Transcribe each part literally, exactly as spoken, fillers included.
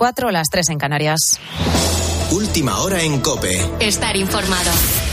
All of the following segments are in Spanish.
cuatro, las tres en Canarias. Última hora en COPE. Estar informado.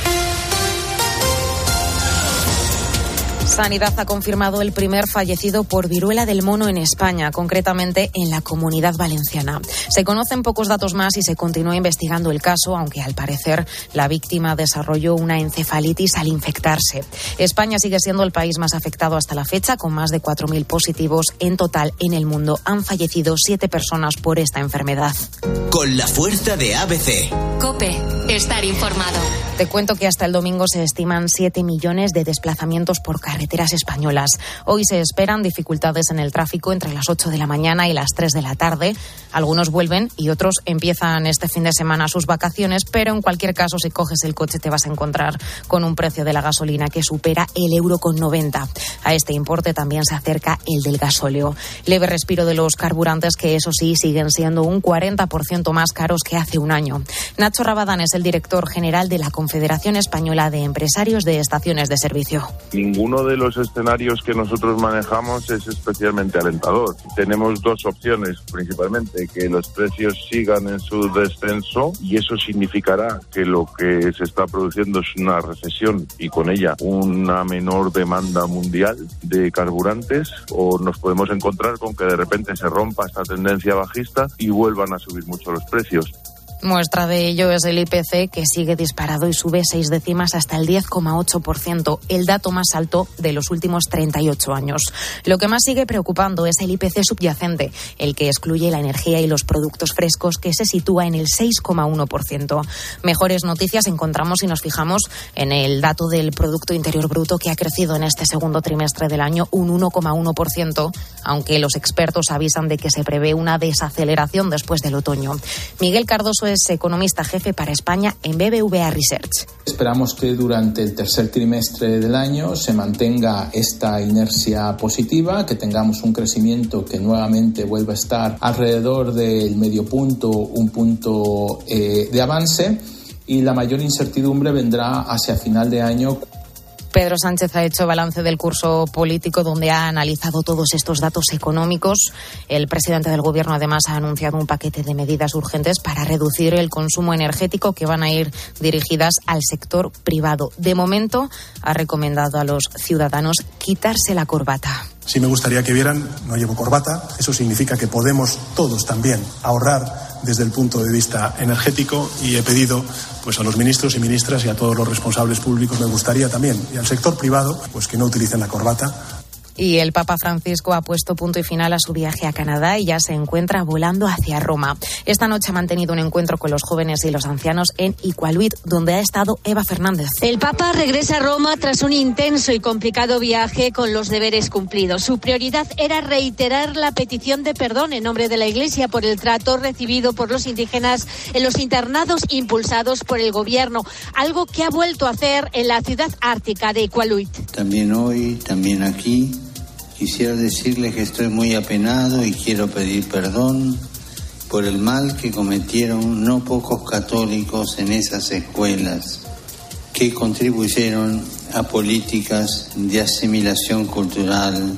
Sanidad ha confirmado el primer fallecido por viruela del mono en España, concretamente en la Comunidad Valenciana. Se conocen pocos datos más y se continúa investigando el caso, aunque al parecer la víctima desarrolló una encefalitis al infectarse. España sigue siendo el país más afectado hasta la fecha, con más de cuatro mil positivos. En total, en el mundo han fallecido siete personas por esta enfermedad. Con la fuerza de A B C. COPE. Estar informado. Te cuento que hasta el domingo se estiman siete millones de desplazamientos por carreteras españolas. Hoy se esperan dificultades en el tráfico entre las ocho de la mañana y las tres de la tarde. Algunos vuelven y otros empiezan este fin de semana sus vacaciones, pero en cualquier caso, si coges el coche te vas a encontrar con un precio de la gasolina que supera el euro con noventa. A este importe también se acerca el del gasóleo. Leve respiro de los carburantes, que eso sí siguen siendo un cuarenta por ciento más caros que hace un año. Nacho Rabadán es el director general de la Confederación Española de Empresarios de Estaciones de Servicio. Ninguno de los escenarios que nosotros manejamos es especialmente alentador. Tenemos dos opciones principalmente: que los precios sigan en su descenso, y eso significará que lo que se está produciendo es una recesión y con ella una menor demanda mundial de carburantes, o nos podemos encontrar con que de repente se rompa esta tendencia bajista y vuelvan a subir mucho los precios. Muestra de ello es el I P C, que sigue disparado y sube seis décimas hasta el diez coma ocho por ciento, el dato más alto de los últimos treinta y ocho años. Lo que más sigue preocupando es el I P C subyacente, el que excluye la energía y los productos frescos, que se sitúa en el seis coma uno por ciento. Mejores noticias encontramos si nos fijamos en el dato del Producto Interior Bruto, que ha crecido en este segundo trimestre del año un uno coma uno por ciento, aunque los expertos avisan de que se prevé una desaceleración después del otoño. Miguel Cardoso es economista jefe para España en B B V A Research. Esperamos que durante el tercer trimestre del año se mantenga esta inercia positiva, que tengamos un crecimiento que nuevamente vuelva a estar alrededor del medio punto, un punto eh, de avance, y la mayor incertidumbre vendrá hacia final de año. Pedro Sánchez ha hecho balance del curso político, donde ha analizado todos estos datos económicos. El presidente del Gobierno además ha anunciado un paquete de medidas urgentes para reducir el consumo energético, que van a ir dirigidas al sector privado. De momento, ha recomendado a los ciudadanos quitarse la corbata. Sí me gustaría que vieran, no llevo corbata, eso significa que podemos todos también ahorrar desde el punto de vista energético, y he pedido pues a los ministros y ministras y a todos los responsables públicos, me gustaría también, y al sector privado, pues que no utilicen la corbata. Y el Papa Francisco ha puesto punto y final a su viaje a Canadá y ya se encuentra volando hacia Roma. Esta noche ha mantenido un encuentro con los jóvenes y los ancianos en Iqaluit, donde ha estado Eva Fernández. El Papa regresa a Roma tras un intenso y complicado viaje con los deberes cumplidos. Su prioridad era reiterar la petición de perdón en nombre de la Iglesia por el trato recibido por los indígenas en los internados impulsados por el gobierno, algo que ha vuelto a hacer en la ciudad ártica de Iqaluit. También hoy, también aquí, quisiera decirles que estoy muy apenado y quiero pedir perdón por el mal que cometieron no pocos católicos en esas escuelas, que contribuyeron a políticas de asimilación cultural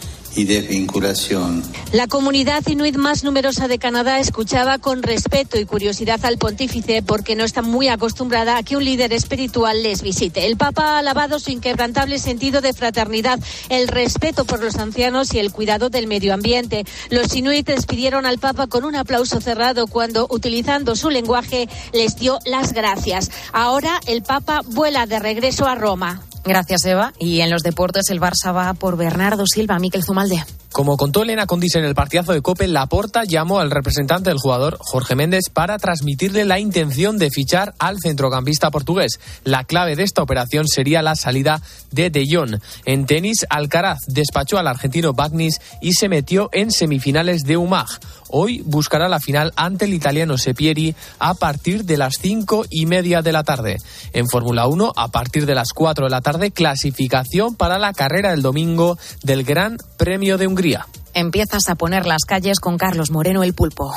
y desvinculación. La comunidad inuit más numerosa de Canadá escuchaba con respeto y curiosidad al pontífice, porque no está muy acostumbrada a que un líder espiritual les visite. El Papa ha alabado su inquebrantable sentido de fraternidad, el respeto por los ancianos y el cuidado del medio ambiente. Los inuit despidieron al Papa con un aplauso cerrado cuando, utilizando su lenguaje, les dio las gracias. Ahora el Papa vuela de regreso a Roma. Gracias, Eva. Y en los deportes, el Barça va por Bernardo Silva. Miquel Zumalde. Como contó Elena Condis en el partidazo de COPE, Laporta llamó al representante del jugador, Jorge Méndez, para transmitirle la intención de fichar al centrocampista portugués. La clave de esta operación sería la salida de De Jong. En tenis, Alcaraz despachó al argentino Bagnis y se metió en semifinales de U M A G. Hoy buscará la final ante el italiano Sepieri a partir de las cinco y media de la tarde. En Fórmula uno, a partir de las cuatro de la tarde, clasificación para la carrera del domingo del Gran Premio de Hungría. Empiezas a poner las calles con Carlos Moreno, el Pulpo.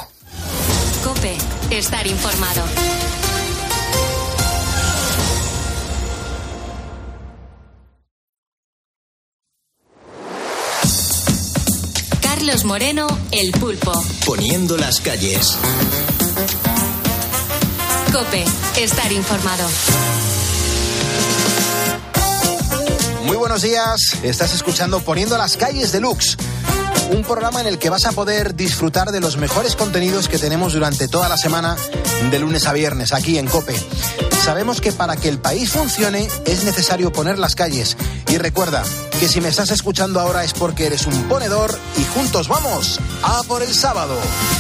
COPE. Estar informado. Carlos Moreno, El Pulpo. Poniendo las calles. COPE, estar informado. Muy buenos días, estás escuchando Poniendo las calles deluxe, un programa en el que vas a poder disfrutar de los mejores contenidos que tenemos durante toda la semana, de lunes a viernes, aquí en COPE. Sabemos que para que el país funcione es necesario poner las calles. Y recuerda que si me estás escuchando ahora es porque eres un ponedor y juntos vamos a por el sábado.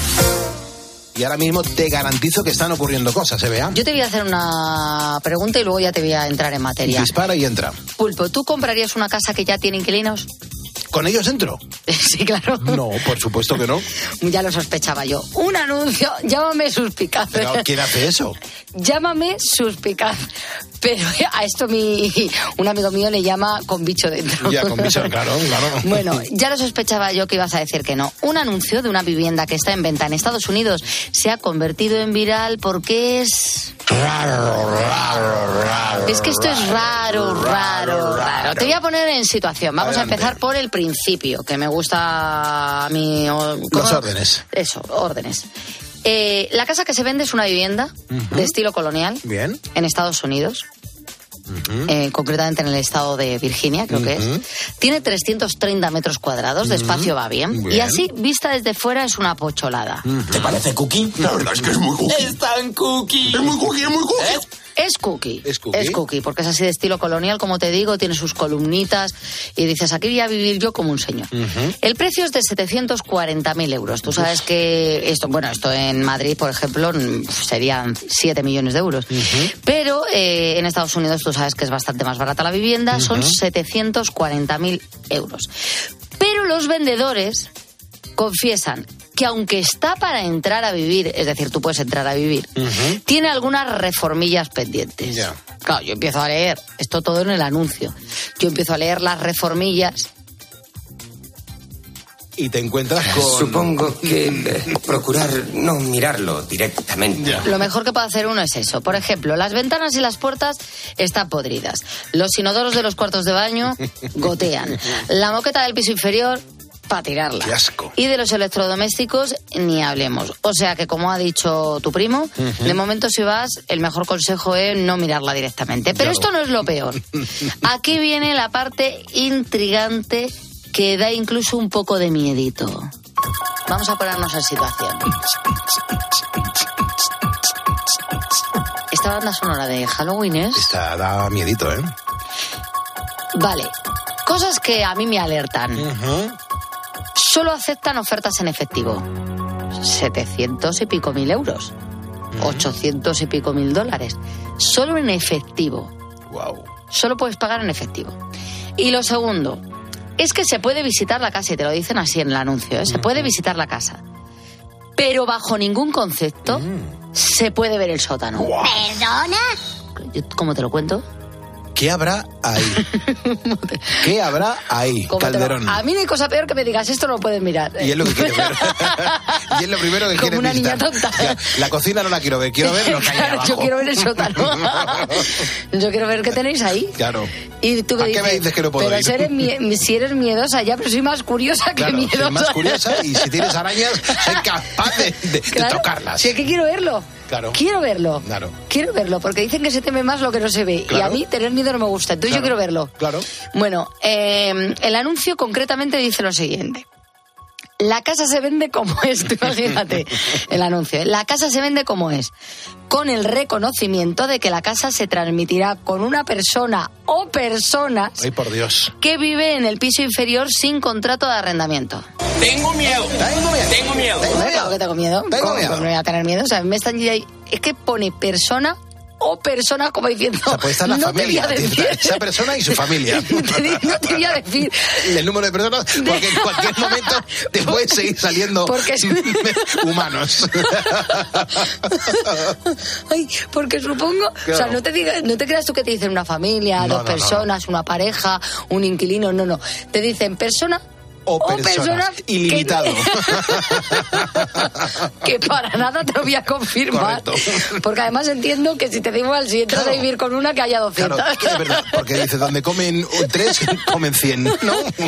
Y ahora mismo te garantizo que están ocurriendo cosas, ¿eh, Bea? Yo te voy a hacer una pregunta y luego ya te voy a entrar en materia. Dispara y entra. Pulpo, ¿tú comprarías una casa que ya tiene inquilinos? ¿Con ellos entro? Sí, claro. No, por supuesto que no. Ya lo sospechaba yo. Un anuncio, llámame suspicaz. ¿Pero quién hace eso? Llámame suspicaz. Pero a esto mi un amigo mío le llama con bicho dentro. Ya, con bicho, claro, claro. Bueno, ya lo sospechaba yo que ibas a decir que no. Un anuncio de una vivienda que está en venta en Estados Unidos se ha convertido en viral porque es... Raro, raro, raro. Es que esto es raro, raro, raro. Te voy a poner en situación. Vamos Adelante. a empezar por el principio, que me gusta a mí... Los órdenes. Eso, órdenes. Eh, la casa que se vende es una vivienda uh-huh. de estilo colonial. Bien. En Estados Unidos. Uh-huh. Eh, concretamente en el estado de Virginia, creo uh-huh. que es. Tiene trescientos treinta metros cuadrados, uh-huh. de espacio va bien, bien. Y así, vista desde fuera, es una pocholada. Uh-huh. ¿Te parece cookie? La verdad es que es muy cookie. Es tan cookie. Es muy cookie, es muy cookie. ¿Eh? Es cookie. es cookie, es cookie, porque es así de estilo colonial, como te digo, tiene sus columnitas y dices, aquí voy a vivir yo como un señor. Uh-huh. El precio es de setecientos cuarenta mil euros. Tú sabes que esto, bueno, esto en Madrid, por ejemplo, serían siete millones de euros. Uh-huh. Pero eh, en Estados Unidos tú sabes que es bastante más barata la vivienda, uh-huh. son setecientos cuarenta mil euros. Pero los vendedores confiesan que aunque está para entrar a vivir, es decir, tú puedes entrar a vivir, uh-huh. tiene algunas reformillas pendientes. Yeah. Claro, yo empiezo a leer, esto todo en el anuncio, yo empiezo a leer las reformillas. Y te encuentras con... Supongo que eh, procurar no mirarlo directamente. Yeah. Lo mejor que puede hacer uno es eso. Por ejemplo, las ventanas y las puertas están podridas. Los inodoros de los cuartos de baño gotean. La moqueta del piso inferior... para tirarla. Qué asco. Y de los electrodomésticos ni hablemos. O sea que, como ha dicho tu primo, uh-huh. de momento si vas, el mejor consejo es no mirarla directamente. Pero claro. esto no es lo peor. Aquí viene la parte intrigante que da incluso un poco de miedito. Vamos a ponernos en situación. Esta banda sonora de Halloween es... Esta da miedito, ¿eh? Vale. Cosas que a mí me alertan. Uh-huh. Solo aceptan ofertas en efectivo. setecientos y pico mil euros. Uh-huh. ochocientos y pico mil dólares. Solo en efectivo. Wow. Solo puedes pagar en efectivo. Y lo segundo, es que se puede visitar la casa, y te lo dicen así en el anuncio, ¿eh? Se uh-huh. puede visitar la casa. Pero bajo ningún concepto uh-huh. se puede ver el sótano. Wow. ¿Perdona? ¿Cómo te lo cuento? ¿Qué habrá ahí? ¿Qué habrá ahí, Calderón? A mí no hay cosa peor que me digas, esto no lo puedes mirar. Y es lo que quieres ver. Y es lo primero que Como quieres una visitar. niña tonta. Ya, la cocina no la quiero ver, quiero ver lo que hay Claro, abajo. yo quiero ver el sótano. Yo quiero ver qué tenéis ahí. Claro. Y tú ¿A dices, qué me dices que no puedo pero ir? Si eres, mie- si eres miedosa ya, pero soy más curiosa Claro, que miedosa. soy más curiosa y si tienes arañas, soy capaz de, de, Claro, de tocarlas. Si es que quiero verlo. Claro. Quiero verlo. Claro. Quiero verlo, porque dicen que se teme más lo que no se ve. Claro. Y a mí tener miedo no me gusta. Entonces Claro. yo quiero verlo. Claro. Bueno, eh, el anuncio concretamente dice lo siguiente. La casa se vende como es, tú imagínate el anuncio. La casa se vende como es, con el reconocimiento de que la casa se transmitirá con una persona o personas Ay, por Dios. que vive en el piso inferior sin contrato de arrendamiento. Tengo miedo. Tengo miedo. Tengo miedo. Tengo Claro miedo. que tengo miedo. Tengo ¿Cómo? miedo. ¿Cómo no voy a tener miedo? O sea, me están es que pone persona o personas como diciendo. O sea, puede estar la no familia. Te voy a decir. Esa persona y su familia. no te voy a decir. El número de personas, porque en cualquier momento te pueden seguir saliendo Porque es- humanos. Ay, porque supongo, Claro. o sea, no te diga, no te creas tú que te dicen una familia, No, dos no, personas, no, una pareja, un inquilino, no, no. Te dicen persona o, o personas. personas. Ilimitado. Que... que para nada te lo voy a confirmar. Correcto. Porque además entiendo que si te digo al si entras claro. a vivir con una, que haya doscientas. Claro, es que es verdad, porque dice, donde comen tres, comen cien, ¿no?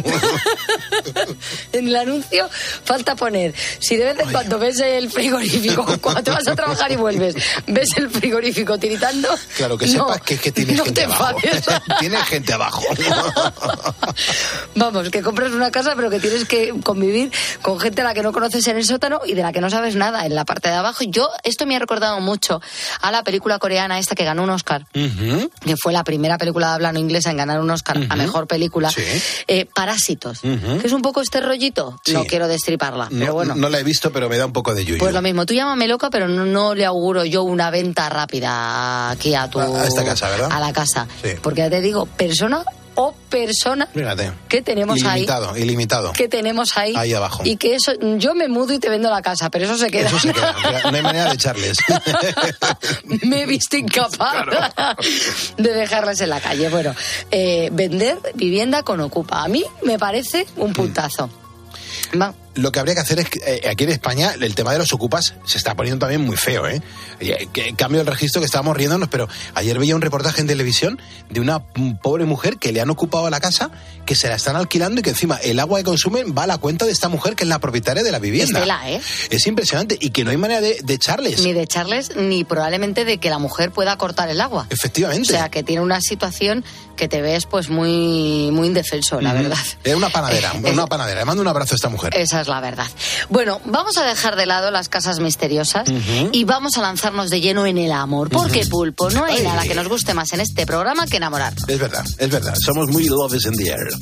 En el anuncio falta poner, si de vez en cuando ves el frigorífico, cuando te vas a trabajar y vuelves, ves el frigorífico tiritando... Claro, que sepas no, que, que tienes no gente abajo. Tienes gente abajo. Vamos, que compras una casa, pero que tienes que convivir con gente a la que no conoces en el sótano y de la que no sabes nada en la parte de abajo. Yo, esto me ha recordado mucho a la película coreana esta que ganó un Oscar, uh-huh. que fue la primera película de habla no inglesa en ganar un Oscar uh-huh. a mejor película, sí. eh, Parásitos, uh-huh. que es un poco este rollito. Sí. No quiero destriparla, no, pero bueno. No la he visto, pero me da un poco de yuyu. Pues lo mismo, tú llámame loca, pero no, no le auguro yo una venta rápida aquí a tu... A esta casa, ¿verdad? A la casa. Sí. Porque ya te digo, persona o persona Fíjate. que tenemos ilimitado, ahí. Ilimitado, Que tenemos ahí. Ahí abajo. Y que eso, yo me mudo y te vendo la casa, pero eso se queda. Eso se queda. No hay manera de echarles. Me he visto incapaz claro. de dejarles en la calle. Bueno, eh, vender vivienda con Ocupa. A mí me parece un puntazo. Mm. Va. Lo que habría que hacer es que eh, aquí en España el tema de los ocupas se está poniendo también muy feo, ¿eh? En cambio el registro que estábamos riéndonos, pero ayer veía un reportaje en televisión de una pobre mujer que le han ocupado la casa, que se la están alquilando y que encima el agua que consumen va a la cuenta de esta mujer que es la propietaria de la vivienda. Es tela, ¿eh? Es impresionante y que no hay manera de, de echarles. Ni de echarles, ni probablemente de que la mujer pueda cortar el agua. Efectivamente. O sea, que tiene una situación que te ves pues muy, muy indefenso, la mm-hmm. verdad. Era una panadera, eh, una panadera. Le mando un abrazo a esta mujer. Esa es la verdad. Bueno, vamos a dejar de lado las casas misteriosas uh-huh. y vamos a lanzarnos de lleno en el amor. Porque, uh-huh. Pulpo, no hay Ay. nada que nos guste más en este programa que enamorarnos. Es verdad, es verdad. Somos muy love is in the air.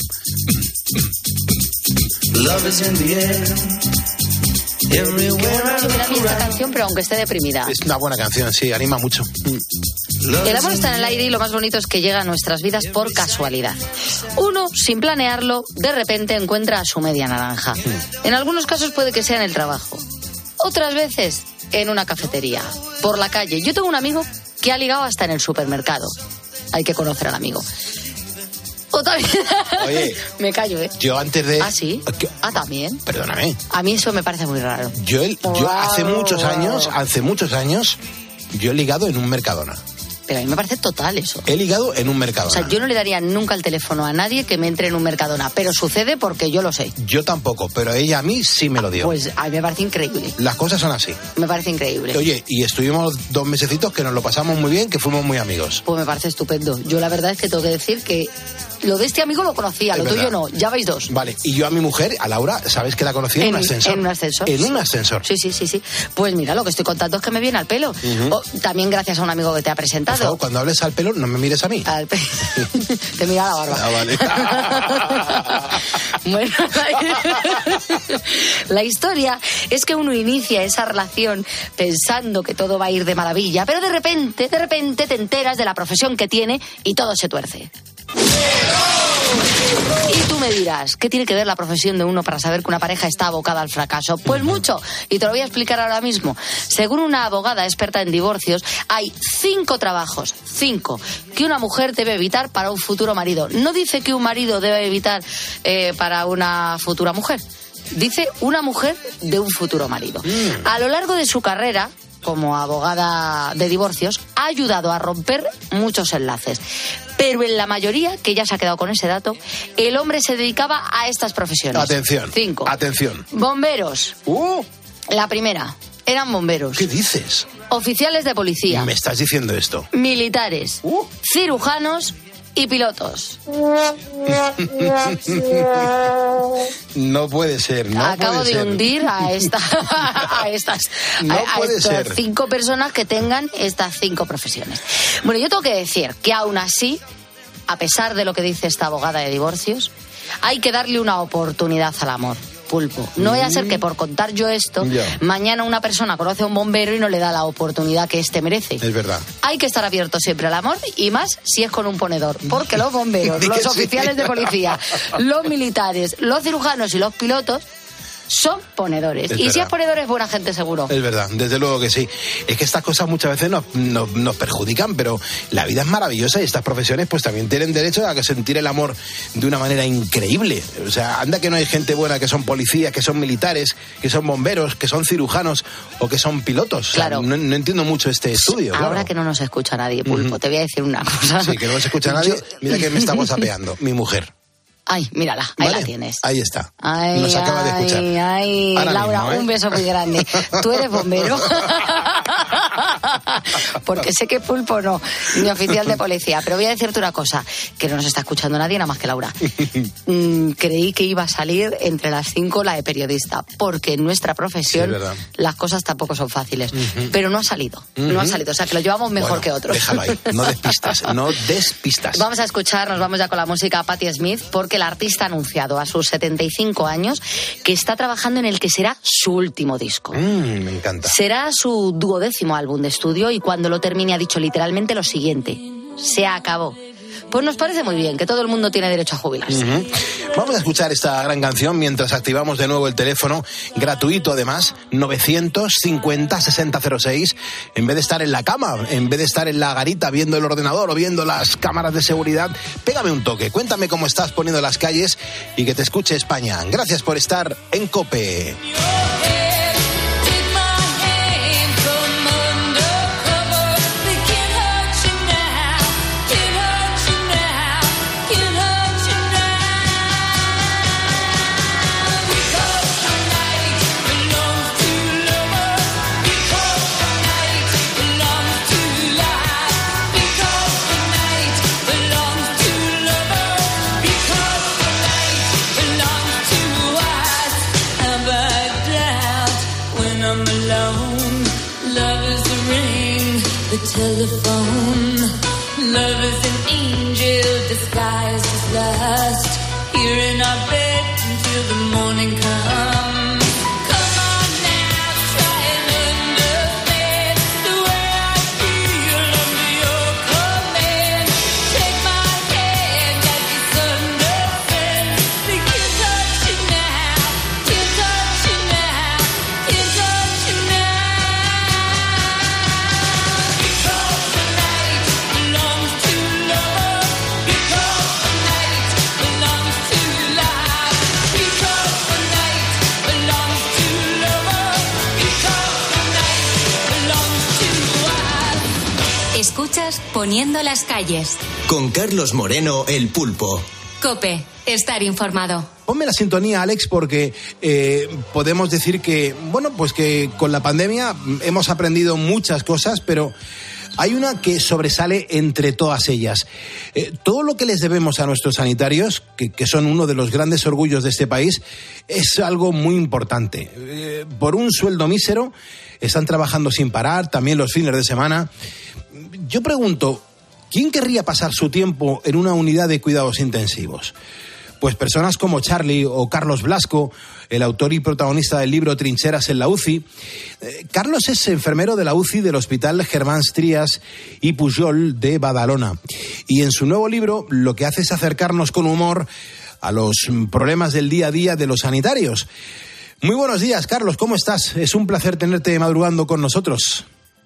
Love is in the air. Everywhere I look esta canción, pero aunque esté deprimida. Es una buena canción, sí, anima mucho. El amor está en el aire y lo más bonito es que llega a nuestras vidas por casualidad. Uno, sin planearlo, de repente encuentra a su media naranja. En algunos casos puede que sea en el trabajo. Otras veces, en una cafetería, por la calle. Yo tengo un amigo que ha ligado hasta en el supermercado. Hay que conocer al amigo. Otra vez. Oye, me callo, ¿eh? Yo antes de... ¿Ah, sí? Ah, también. Perdóname. A mí eso me parece muy raro. Yo, el, yo wow. hace muchos años, hace muchos años, yo he ligado en un Mercadona. Pero a mí me parece total eso. He ligado en un Mercadona. O sea, yo no le daría nunca el teléfono a nadie que me entre en un Mercadona, pero sucede porque yo lo sé. Yo tampoco, pero ella a mí sí me lo dio. Pues a mí me parece increíble. Las cosas son así. Me parece increíble. Oye, y estuvimos dos mesecitos que nos lo pasamos muy bien, que fuimos muy amigos. Pues me parece estupendo. Yo la verdad es que tengo que decir que lo de este amigo lo conocía, es lo verdad. Tuyo no, ya vais dos. Vale, y yo a mi mujer, a Laura, ¿sabes que la conocí en, en un ascensor? En un ascensor. En un ascensor. Sí, sí, sí, sí. Pues mira, lo que estoy contando es que me viene al pelo. Uh-huh. O, también gracias a un amigo que te ha presentado. Por favor, cuando hables al pelo, no me mires a mí. Al pe... te mira la barba. Ah, vale. Bueno, la... la historia es que uno inicia esa relación pensando que todo va a ir de maravilla, pero de repente, de repente te enteras de la profesión que tiene y todo se tuerce. Y tú me dirás, ¿qué tiene que ver la profesión de uno para saber que una pareja está abocada al fracaso? Pues mucho, y te lo voy a explicar ahora mismo. Según una abogada experta en divorcios, hay cinco trabajos, cinco, que una mujer debe evitar para un futuro marido. No dice que un marido debe evitar eh, para una futura mujer. Dice una mujer de un futuro marido. Mm. A lo largo de su carrera como abogada de divorcios, ha ayudado a romper muchos enlaces. Pero en la mayoría, que ya se ha quedado con ese dato, el hombre se dedicaba a estas profesiones. Atención. Cinco. Atención. Bomberos. Uh. La primera. Eran bomberos. ¿Qué dices? Oficiales de policía. ¿Me estás diciendo esto? Militares. Uh. Cirujanos y pilotos. No puede ser, no Acabo puede de ser. hundir a, esta, a estas no a, a puede estas ser. cinco personas que tengan estas cinco profesiones. Bueno, yo tengo que decir que aún así, a pesar de lo que dice esta abogada de divorcios, hay que darle una oportunidad al amor. Pulpo. No vaya a ser que por contar yo esto, yeah. mañana una persona conoce a un bombero y no le da la oportunidad que éste merece. Es verdad. Hay que estar abierto siempre al amor y más si es con un ponedor. Porque los bomberos, los oficiales de policía, los militares, los cirujanos y los pilotos son ponedores. Es y verdad. si es ponedor es buena gente seguro. Es verdad, desde luego que sí. Es que estas cosas muchas veces nos, nos, nos perjudican, pero la vida es maravillosa y estas profesiones pues también tienen derecho a que sentir el amor de una manera increíble. O sea, anda que no hay gente buena que son policías, que son militares, que son bomberos, que son cirujanos o que son pilotos. Claro. O sea, no, no entiendo mucho este estudio. Ahora claro. que no nos escucha nadie, Pulpo, uh-huh. te voy a decir una cosa. Sí, que no nos escucha nadie. Yo... Mira que me está whatsappeando, mi mujer. Ay, mírala, ahí ¿Vale? la tienes. Ahí está. Ay, Nos acaba de escuchar. Ay, ay, Ahora Laura, mismo, ¿eh? un beso muy grande. ¿Tú eres bombero? Porque sé que Pulpo no, ni oficial de policía. Pero voy a decirte una cosa, que no nos está escuchando nadie, nada más que Laura. Mm, creí que iba a salir entre las cinco la de periodista, porque en nuestra profesión sí, las cosas tampoco son fáciles. Uh-huh. Pero no ha salido, uh-huh. no ha salido. O sea, que lo llevamos mejor bueno, que otros. Déjalo ahí, no despistas, no despistas. Vamos a escuchar, nos vamos ya con la música a Patti Smith, porque el artista ha anunciado a sus setenta y cinco años que está trabajando en el que será su último disco. Mm, me encanta. Será su duodécimo álbum de estudio y cuando lo termine ha dicho literalmente lo siguiente: se acabó. Pues nos parece muy bien, que todo el mundo tiene derecho a jubilarse. Uh-huh. Vamos a escuchar esta gran canción mientras activamos de nuevo el teléfono, gratuito además, novecientos cincuenta sesenta cero seis, en vez de estar en la cama, en vez de estar en la garita viendo el ordenador o viendo las cámaras de seguridad, pégame un toque, cuéntame cómo estás poniendo las calles y que te escuche España. Gracias por estar en COPE. Telephone, love is an angel disguised as lust. Here in our bed until the morning comes. Come on now, try and understand the way I feel under your command. Take my hand as it's understand. We can't touch you now, can't touch you now, can't touch you now. Escuchas Poniendo las calles. Con Carlos Moreno, el Pulpo. COPE, estar informado. Ponme la sintonía, Alex, porque eh, podemos decir que, bueno, pues que con la pandemia hemos aprendido muchas cosas, pero hay una que sobresale entre todas ellas. Eh, todo lo que les debemos a nuestros sanitarios, que, que son uno de los grandes orgullos de este país, es algo muy importante. Eh, por un sueldo mísero, están trabajando sin parar, también los fines de semana. Yo pregunto, ¿quién querría pasar su tiempo en una unidad de cuidados intensivos? Pues personas como Charlie o Carlos Blasco, el autor y protagonista del libro Trincheras en la U C I. Eh, Carlos es enfermero de la U C I del Hospital Germán Trías y Pujol de Badalona. Y en su nuevo libro lo que hace es acercarnos con humor a los problemas del día a día de los sanitarios. Muy buenos días, Carlos, ¿cómo estás? Es un placer tenerte madrugando con nosotros.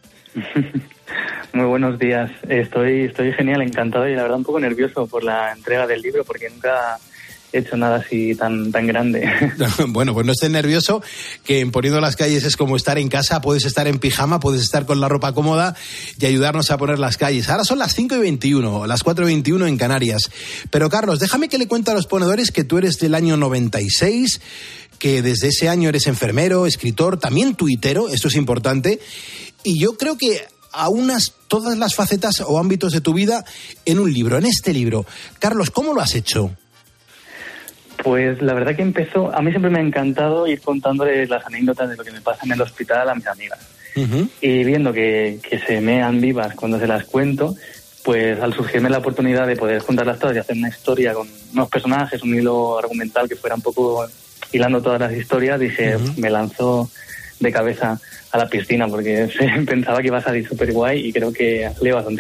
Muy buenos días. Estoy, estoy genial, encantado y la verdad un poco nervioso por la entrega del libro porque nunca he hecho nada así tan, tan grande. Bueno, pues no estés nervioso, que en Poniendo las calles es como estar en casa, puedes estar en pijama, puedes estar con la ropa cómoda y ayudarnos a poner las calles. Ahora son las cinco y veintiuno, las cuatro y veintiuno en Canarias. Pero Carlos, déjame que le cuente a los ponedores que tú eres del año noventa y seis, que desde ese año eres enfermero, escritor, también tuitero, esto es importante, y yo creo que aunas todas las facetas o ámbitos de tu vida en un libro, en este libro. Carlos, ¿cómo lo has hecho? Pues la verdad que empezó, a mí siempre me ha encantado ir contándole las anécdotas de lo que me pasa en el hospital a mis amigas. Uh-huh. Y viendo que, que se mean vivas cuando se las cuento, pues al surgirme la oportunidad de poder juntarlas todas y hacer una historia con unos personajes, un hilo argumental que fuera un poco hilando todas las historias, dije, uh-huh. me lanzo de cabeza a la piscina porque pensaba que iba a salir súper guay y creo que salió bastante bien.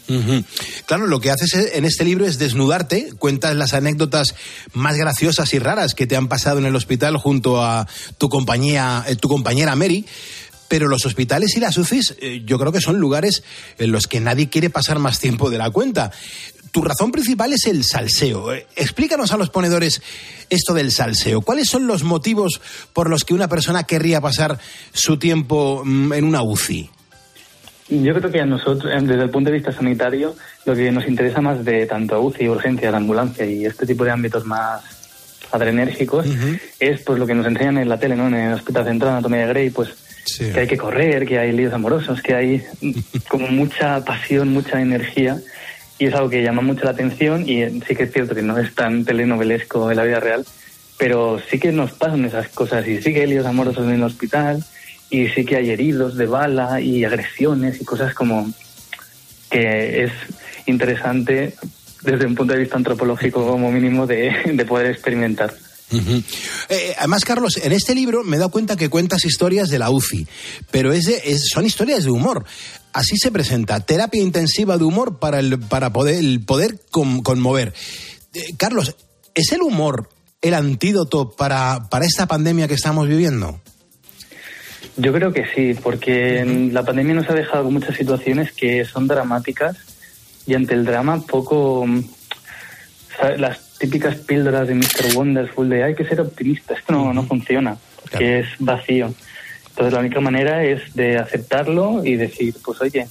Uh-huh. Claro, lo que haces en este libro es desnudarte, cuentas las anécdotas más graciosas y raras que te han pasado en el hospital junto a tu compañía, eh, tu compañera Mary. Pero los hospitales y las U C Is eh, yo creo que son lugares en los que nadie quiere pasar más tiempo de la cuenta. Tu razón principal es el salseo. Eh, explícanos a los ponedores esto del salseo. ¿Cuáles son los motivos por los que una persona querría pasar su tiempo mm, en una U C I? Yo creo que a nosotros, desde el punto de vista sanitario, lo que nos interesa más de tanto U C I, urgencias, ambulancia y este tipo de ámbitos más adrenérgicos, uh-huh. es pues lo que nos enseñan en la tele, ¿no? En el Hospital Central, Anatomía de Grey, pues sí. que hay que correr, que hay líos amorosos, que hay como mucha pasión, mucha energía, y es algo que llama mucho la atención, y sí que es cierto que no es tan telenovelesco en la vida real, pero sí que nos pasan esas cosas, y sí que hay líos amorosos en el hospital, y sí que hay heridos de bala y agresiones y cosas como que es interesante desde un punto de vista antropológico como mínimo de, de poder experimentar. Uh-huh. Eh, además, Carlos, en este libro me he dado cuenta que cuentas historias de la U C I, pero es de, es, son historias de humor. Así se presenta, terapia intensiva de humor para, el, para poder, el poder con, conmover. Eh, Carlos, ¿es el humor el antídoto para, para esta pandemia que estamos viviendo? Yo creo que sí, porque uh-huh. la pandemia nos ha dejado muchas situaciones que son dramáticas y ante el drama poco... ¿sabes? Las típicas píldoras de mister Wonderful de hay que ser optimista, esto no, uh-huh. no funciona, porque claro. es vacío. Entonces la única manera es de aceptarlo y decir, pues oye,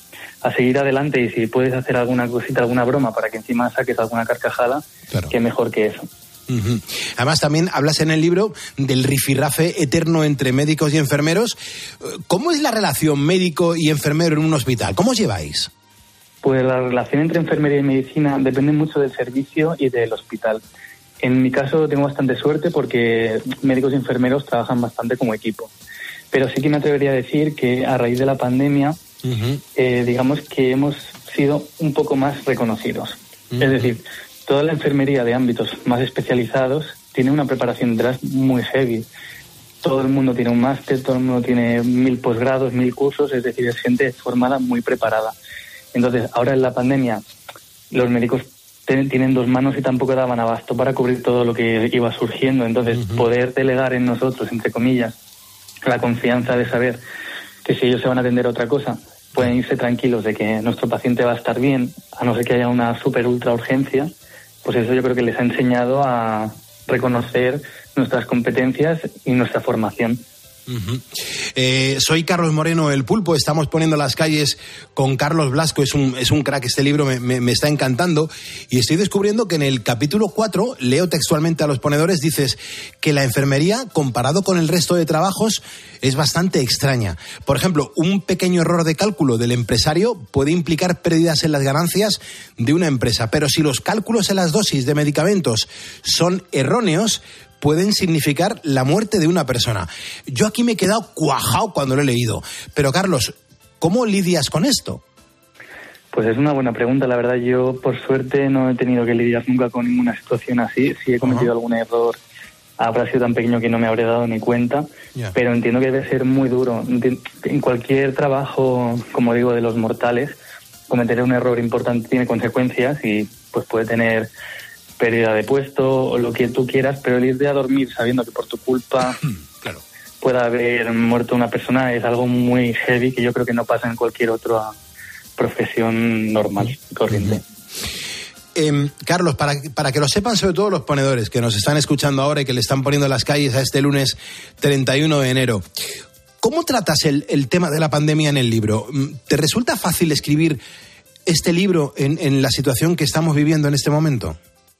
a seguir adelante, y si puedes hacer alguna cosita, alguna broma para que encima saques alguna carcajada, claro. qué mejor que eso. Uh-huh. Además también hablas en el libro del rifirrafe eterno entre médicos y enfermeros. ¿Cómo es la relación médico y enfermero en un hospital? ¿Cómo os lleváis? Pues la relación entre enfermería y medicina depende mucho del servicio y del hospital. En mi caso tengo bastante suerte porque médicos y enfermeros trabajan bastante como equipo. Pero sí que me atrevería a decir que a raíz de la pandemia, uh-huh. eh, digamos que hemos sido un poco más reconocidos. Uh-huh. Es decir, toda la enfermería de ámbitos más especializados tiene una preparación detrás muy heavy. Todo el mundo tiene un máster, todo el mundo tiene mil posgrados, mil cursos, es decir, es gente formada muy preparada. Entonces, ahora en la pandemia, los médicos ten, tienen dos manos y tampoco daban abasto para cubrir todo lo que iba surgiendo. Entonces, uh-huh. poder delegar en nosotros, entre comillas, la confianza de saber que si ellos se van a atender a otra cosa, pueden irse tranquilos de que nuestro paciente va a estar bien, a no ser que haya una super ultra urgencia, pues eso yo creo que les ha enseñado a reconocer nuestras competencias y nuestra formación. Uh-huh. Eh, soy Carlos Moreno, el Pulpo. Estamos poniendo las calles con Carlos Blasco. Es un, es un crack. Este libro me, me, me está encantando. Y estoy descubriendo que en el capítulo cuatro, leo textualmente a los ponedores, dices que la enfermería, comparado con el resto de trabajos, es bastante extraña. Por ejemplo, un pequeño error de cálculo del empresario puede implicar pérdidas en las ganancias de una empresa. Pero si los cálculos en las dosis de medicamentos son erróneos, pueden significar la muerte de una persona. Yo aquí me he quedado cuajado cuando lo he leído. Pero, Carlos, ¿cómo lidias con esto? Pues es una buena pregunta. La verdad, yo, por suerte, no he tenido que lidiar nunca con ninguna situación así. Si he cometido uh-huh. algún error, habrá sido tan pequeño que no me habré dado ni cuenta. Yeah. Pero entiendo que debe ser muy duro. En cualquier trabajo, como digo, de los mortales, cometer un error importante tiene consecuencias y pues puede tener pérdida de puesto o lo que tú quieras, pero el irte a dormir sabiendo que por tu culpa claro. pueda haber muerto una persona es algo muy heavy que yo creo que no pasa en cualquier otra profesión normal y corriente. Eh, Carlos, para, para que lo sepan sobre todo los ponedores que nos están escuchando ahora y que le están poniendo las calles a este lunes treinta y uno de enero, ¿cómo tratas el, el tema de la pandemia en el libro? ¿Te resulta fácil escribir este libro en, en la situación que estamos viviendo en este momento?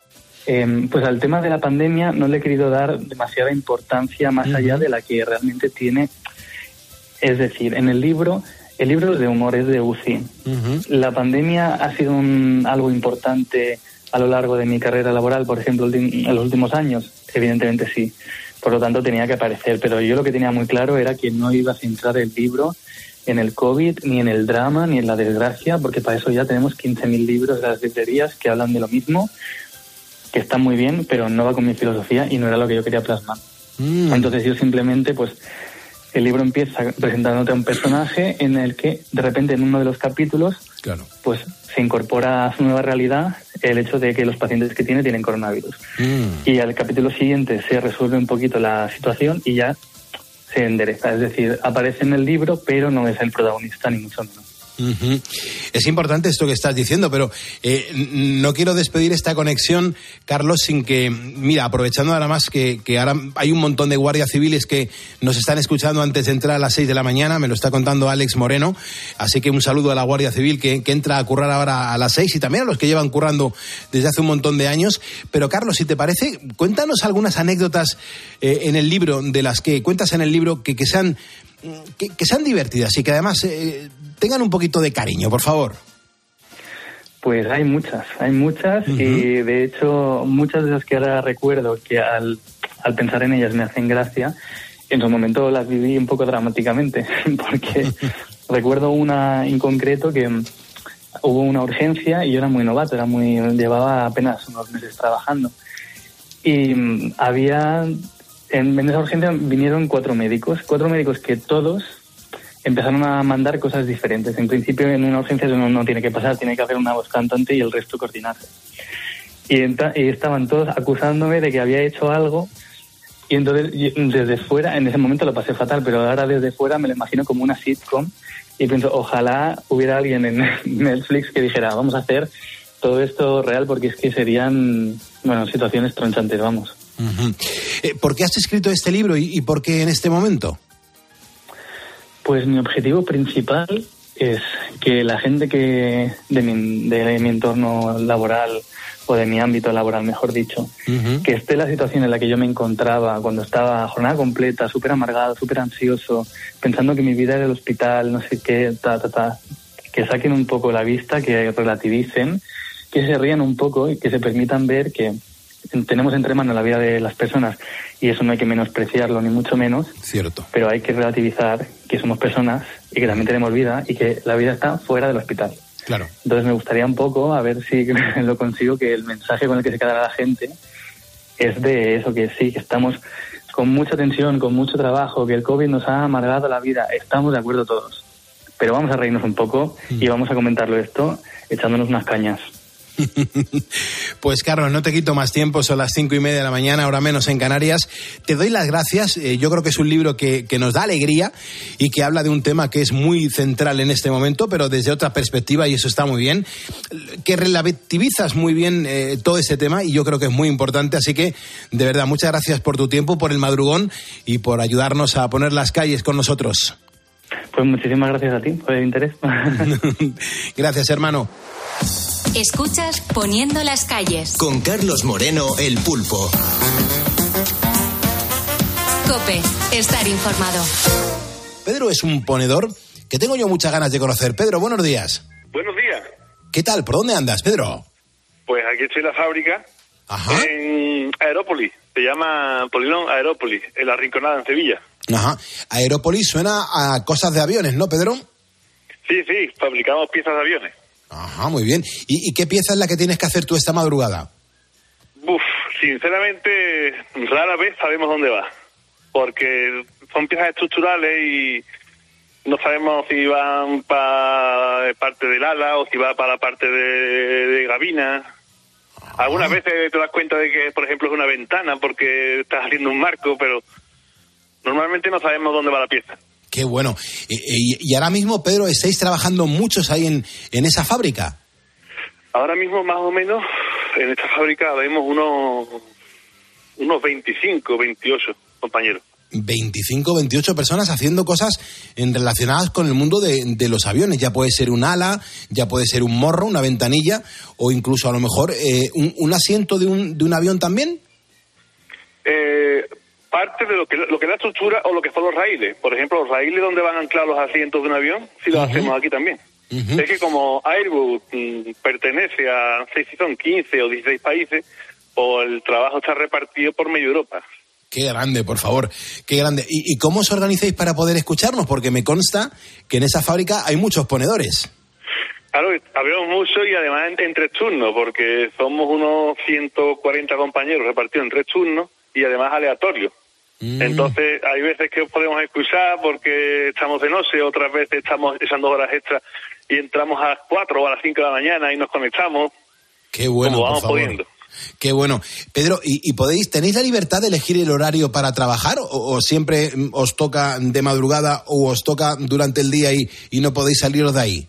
Eh, pues al tema de la pandemia no le he querido dar demasiada importancia más uh-huh. allá de la que realmente tiene. Es decir, en el libro, el libro es de humor, es de U C I. Uh-huh. La pandemia ha sido un, algo importante a lo largo de mi carrera laboral, por ejemplo, en los últimos años. Evidentemente sí. Por lo tanto tenía que aparecer. Pero yo lo que tenía muy claro era que no iba a centrar el libro en el COVID, ni en el drama, ni en la desgracia, porque para eso ya tenemos quince mil libros de las librerías que hablan de lo mismo, que está muy bien, pero no va con mi filosofía y no era lo que yo quería plasmar. Mm. Entonces yo simplemente, pues, el libro empieza presentándote a un personaje en el que, de repente, en uno de los capítulos, claro. pues se incorpora a su nueva realidad el hecho de que los pacientes que tiene tienen coronavirus. Mm. Y al capítulo siguiente se resuelve un poquito la situación y ya se endereza. Es decir, aparece en el libro, pero no es el protagonista, ni mucho menos. Uh-huh. Es importante esto que estás diciendo, pero eh, no quiero despedir esta conexión, Carlos, sin que, mira, aprovechando ahora más que, que ahora hay un montón de guardias civiles que nos están escuchando antes de entrar a las seis de la mañana, me lo está contando Alex Moreno, así que un saludo a la Guardia Civil que, que entra a currar ahora a las seis y también a los que llevan currando desde hace un montón de años. Pero Carlos, si te parece, cuéntanos algunas anécdotas eh, en el libro, de las que cuentas en el libro, que, que sean que, que sean divertidas y que además eh, tengan un poquito de cariño, por favor. Pues hay muchas, hay muchas uh-huh. y de hecho muchas de las que ahora recuerdo que al, al pensar en ellas me hacen gracia, en su momento las viví un poco dramáticamente, porque recuerdo una en concreto que hubo una urgencia y yo era muy novato, era muy llevaba apenas unos meses trabajando y había, en, en esa urgencia vinieron cuatro médicos, cuatro médicos que todos empezaron a mandar cosas diferentes. En principio, en una urgencia eso no, no tiene que pasar, tiene que hacer una voz cantante y el resto coordinarse. Y, enta- y estaban todos acusándome de que había hecho algo y entonces yo, desde fuera, en ese momento lo pasé fatal, pero ahora desde fuera me lo imagino como una sitcom y pienso, ojalá hubiera alguien en Netflix que dijera, vamos a hacer todo esto real porque es que serían, bueno, situaciones tronchantes, vamos. Uh-huh. Eh, ¿Por qué has escrito este libro y, y por qué en este momento? Pues mi objetivo principal es que la gente que de mi, de mi entorno laboral o de mi ámbito laboral, mejor dicho, uh-huh. que esté en la situación en la que yo me encontraba cuando estaba a jornada completa, súper amargado, súper ansioso, pensando que mi vida era el hospital, no sé qué, ta, ta, ta, que saquen un poco la vista, que relativicen, que se rían un poco y que se permitan ver que tenemos entre manos la vida de las personas y eso no hay que menospreciarlo ni mucho menos. Cierto. Pero hay que relativizar que somos personas y que también tenemos vida y que la vida está fuera del hospital. Claro. Entonces me gustaría un poco a ver si lo consigo, que el mensaje con el que se quedará la gente es de eso, que sí, que estamos con mucha tensión, con mucho trabajo, que el COVID nos ha amargado la vida, estamos de acuerdo todos. Pero vamos a reírnos un poco mm. y vamos a comentarlo esto echándonos unas cañas. Pues Carlos, no te quito más tiempo, son las cinco y media de la mañana, ahora menos en Canarias. Te doy las gracias, eh, yo creo que es un libro que, que nos da alegría y que habla de un tema que es muy central en este momento, pero desde otra perspectiva, y eso está muy bien, que relativizas muy bien eh, todo ese tema y yo creo que es muy importante, así que de verdad, muchas gracias por tu tiempo, por el madrugón y por ayudarnos a poner las calles con nosotros. Pues muchísimas gracias a ti por el interés. Gracias, hermano. Escuchas Poniendo las calles. Con Carlos Moreno, el Pulpo. COPE, estar informado. Pedro es un ponedor que tengo yo muchas ganas de conocer. Pedro, buenos días. Buenos días. ¿Qué tal? ¿Por dónde andas, Pedro? Pues aquí estoy en la fábrica. Ajá. En Aerópolis. Se llama Polilón Aerópolis, en la Rinconada, en Sevilla. Ajá. Aerópolis suena a cosas de aviones, ¿no, Pedro? Sí, sí, fabricamos piezas de aviones. Ajá, muy bien. ¿Y, y qué pieza es la que tienes que hacer tú esta madrugada? Uf, sinceramente, rara vez sabemos dónde va. Porque son piezas estructurales y no sabemos si van para parte del ala o si va para la parte de, de gabina. Ajá. Algunas veces te das cuenta de que, por ejemplo, es una ventana porque estás haciendo un marco, pero normalmente no sabemos dónde va la pieza. Qué bueno. Y, y ahora mismo, Pedro, ¿estáis trabajando muchos ahí en, en esa fábrica? Ahora mismo, más o menos, en esta fábrica vemos unos, unos veinticinco, veintiocho compañeros. veinticinco, veintiocho personas haciendo cosas en, relacionadas con el mundo de, de los aviones. Ya puede ser un ala, ya puede ser un morro, una ventanilla, o incluso a lo mejor eh, un, un asiento de un, de un avión también. Eh... Parte de lo que lo que es la estructura o lo que son los raíles. Por ejemplo, los raíles donde van anclados los asientos de un avión, sí lo uh-huh. hacemos aquí también. Uh-huh. Es que como Airbus mm, pertenece a, no sé si son quince o dieciséis países, o el trabajo está repartido por medio Europa. Qué grande, por favor, qué grande. ¿Y, y cómo os organizáis para poder escucharnos? Porque me consta que en esa fábrica hay muchos ponedores. Claro, habemos mucho y además en, en tres turnos, porque somos unos ciento cuarenta compañeros repartidos en tres turnos y además aleatorios. Mm. Entonces, hay veces que podemos excusar porque estamos de noche, otras veces estamos echando horas extras y entramos a las cuatro o a las cinco de la mañana y nos conectamos. Qué bueno, como vamos por favor. pudiendo. Qué bueno. Pedro, ¿y, y podéis, tenéis la libertad de elegir el horario para trabajar o, o siempre os toca de madrugada o os toca durante el día y, y no podéis saliros de ahí?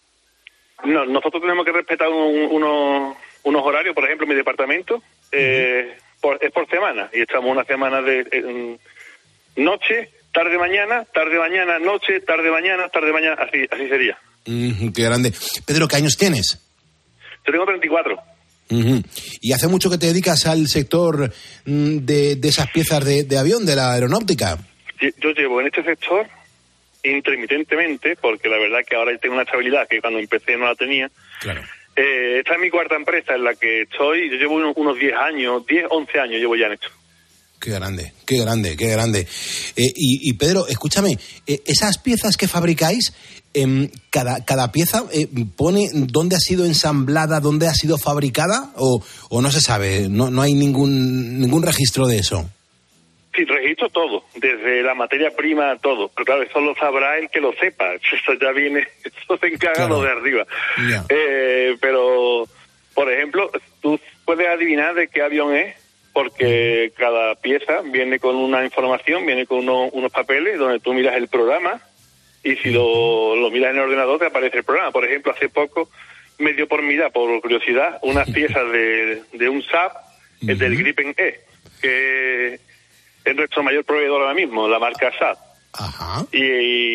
No, nosotros tenemos que respetar un, unos, unos horarios. Por ejemplo, mi departamento eh, por, es por semana y estamos una semana de eh, noche, tarde, mañana, tarde, mañana, noche, tarde, mañana, tarde, mañana, así, así sería. Mm, qué grande. Pedro, ¿qué años tienes? Yo tengo treinta y cuatro. Uh-huh. ¿Y hace mucho que te dedicas al sector mm, de, de esas piezas de, de avión, de la aeronáutica? Yo llevo en este sector intermitentemente, porque la verdad que ahora tengo una estabilidad que cuando empecé no la tenía. Claro. Eh, esta es mi cuarta empresa en la que estoy. Yo llevo unos, unos diez años, diez, once años llevo ya en esto. Qué grande, qué grande, qué grande. Eh, y, y Pedro, escúchame, eh, esas piezas que fabricáis, eh, cada, cada pieza eh, pone dónde ha sido ensamblada, dónde ha sido fabricada, o, o no se sabe, no, no hay ningún ningún registro de eso. Sí, registro todo, desde la materia prima, todo. Pero claro, eso lo sabrá el que lo sepa. Eso ya viene, eso se encarga lo de arriba. Yeah. Eh, pero, por ejemplo, tú puedes adivinar de qué avión es, porque cada pieza viene con una información, viene con uno, unos papeles donde tú miras el programa y si lo, lo miras en el ordenador te aparece el programa. Por ejemplo, hace poco me dio por mirar, por curiosidad, unas piezas de, de un S A P, uh-huh. del Gripen E, que es nuestro mayor proveedor ahora mismo, la marca S A P. Ajá. Y,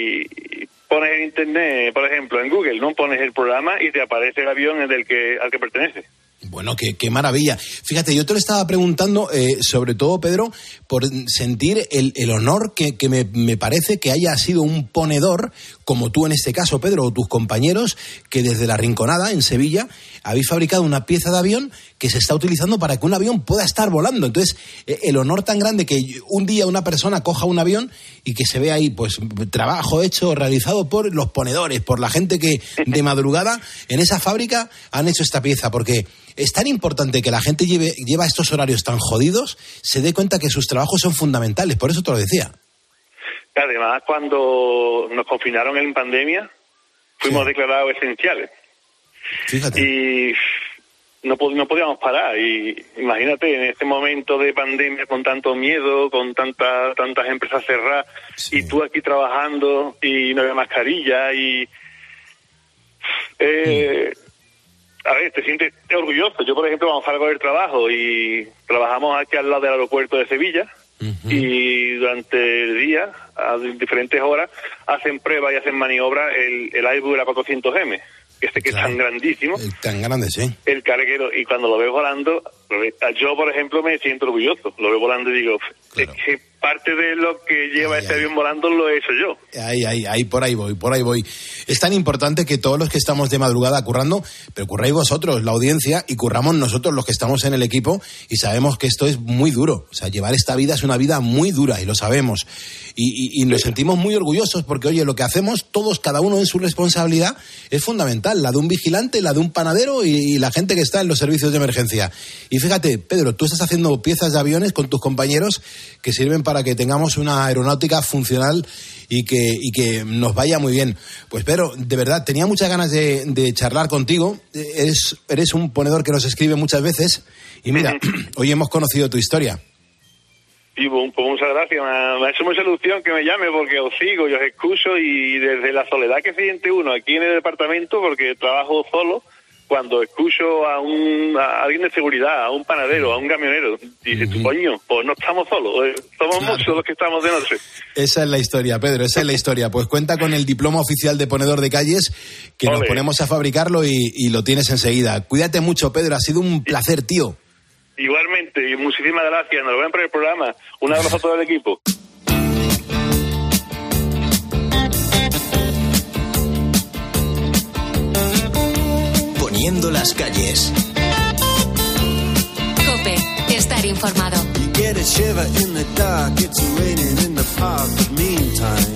y pones en internet, por ejemplo, en Google, ¿no? Pones el programa y te aparece el avión del que, al que pertenece. Bueno, qué, qué maravilla. Fíjate, yo te lo estaba preguntando, eh, sobre todo, Pedro, por sentir el, el honor que, que me, me parece que haya sido un ponedor, como tú en este caso, Pedro, o tus compañeros, que desde La Rinconada, en Sevilla, habéis fabricado una pieza de avión que se está utilizando para que un avión pueda estar volando. Entonces, el honor tan grande que un día una persona coja un avión y que se vea ahí, pues, trabajo hecho, realizado por los ponedores, por la gente que de madrugada en esa fábrica han hecho esta pieza, porque es tan importante que la gente lleve, lleva estos horarios tan jodidos, se dé cuenta que sus trabajos son fundamentales, por eso te lo decía. Además, cuando nos confinaron en pandemia, fuimos sí. declarados esenciales. Fíjate. Y no, no podíamos parar. Y imagínate, en este momento de pandemia, con tanto miedo, con tanta, tantas empresas cerradas, sí. y tú aquí trabajando y no había mascarilla y... Eh, sí. A ver, te sientes orgulloso. Yo, por ejemplo, vamos a salgo del trabajo y trabajamos aquí al lado del aeropuerto de Sevilla, uh-huh. y durante el día, a diferentes horas, hacen pruebas y hacen maniobras el, el Airbus de la cuatrocientos eme, que este que claro. es tan grandísimo. El tan grande, sí. El carguero, y cuando lo veo volando, yo, por ejemplo, me siento orgulloso. Lo veo volando y digo, claro. es que parte de lo que lleva ay, este ay. avión volando lo he hecho yo. Ahí, ahí, ahí, por ahí voy, por ahí voy. Es tan importante que todos los que estamos de madrugada currando, pero curráis vosotros, la audiencia, y curramos nosotros los que estamos en el equipo, y sabemos que esto es muy duro. O sea, llevar esta vida es una vida muy dura, y lo sabemos. Y, y, y nos sentimos muy orgullosos porque, oye, lo que hacemos todos, cada uno en su responsabilidad, es fundamental. La de un vigilante, la de un panadero y, y la gente que está en los servicios de emergencia. Y fíjate, Pedro, tú estás haciendo piezas de aviones con tus compañeros que sirven para que tengamos una aeronáutica funcional y que, y que nos vaya muy bien. Pues Pedro, de verdad, tenía muchas ganas de, de charlar contigo. Eres, eres un ponedor que nos escribe muchas veces y mira, hoy hemos conocido tu historia. Y pues, muchas gracias, me ha, me ha hecho mucha ilusión que me llame porque os sigo y os escucho, y desde la soledad que siente uno aquí en el departamento, porque trabajo solo, cuando escucho a un a alguien de seguridad, a un panadero, a un camionero, dice, uh-huh. coño, pues no estamos solos, somos claro. muchos los que estamos de noche. Esa es la historia, Pedro, esa es la historia. Pues cuenta con el diploma oficial de ponedor de calles, que Ole. nos ponemos a fabricarlo y, y lo tienes enseguida. Cuídate mucho, Pedro, ha sido un placer, tío. Igualmente, y muchísimas gracias, nos vemos por el programa. Un abrazo a todo el equipo. Poniendo las calles. COPE, estar informado. You get a shiver in the dark, it's raining in the park, but meantime,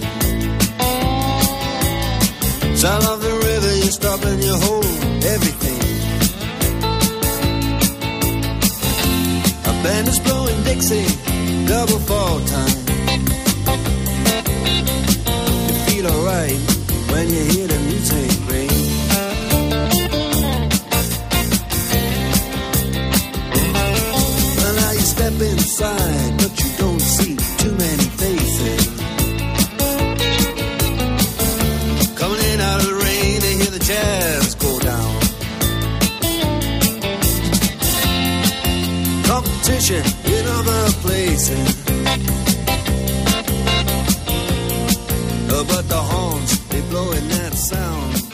sound of the river, you stop and you hold everything. A band is blowing Dixie, double fall time. You feel alright when you hear the music ring. Well, now you step inside, but you don't see too many faces. Coming in out of the rain and hear the jazz go down. Competition in other places. Oh, but the horns, they blowing that sound.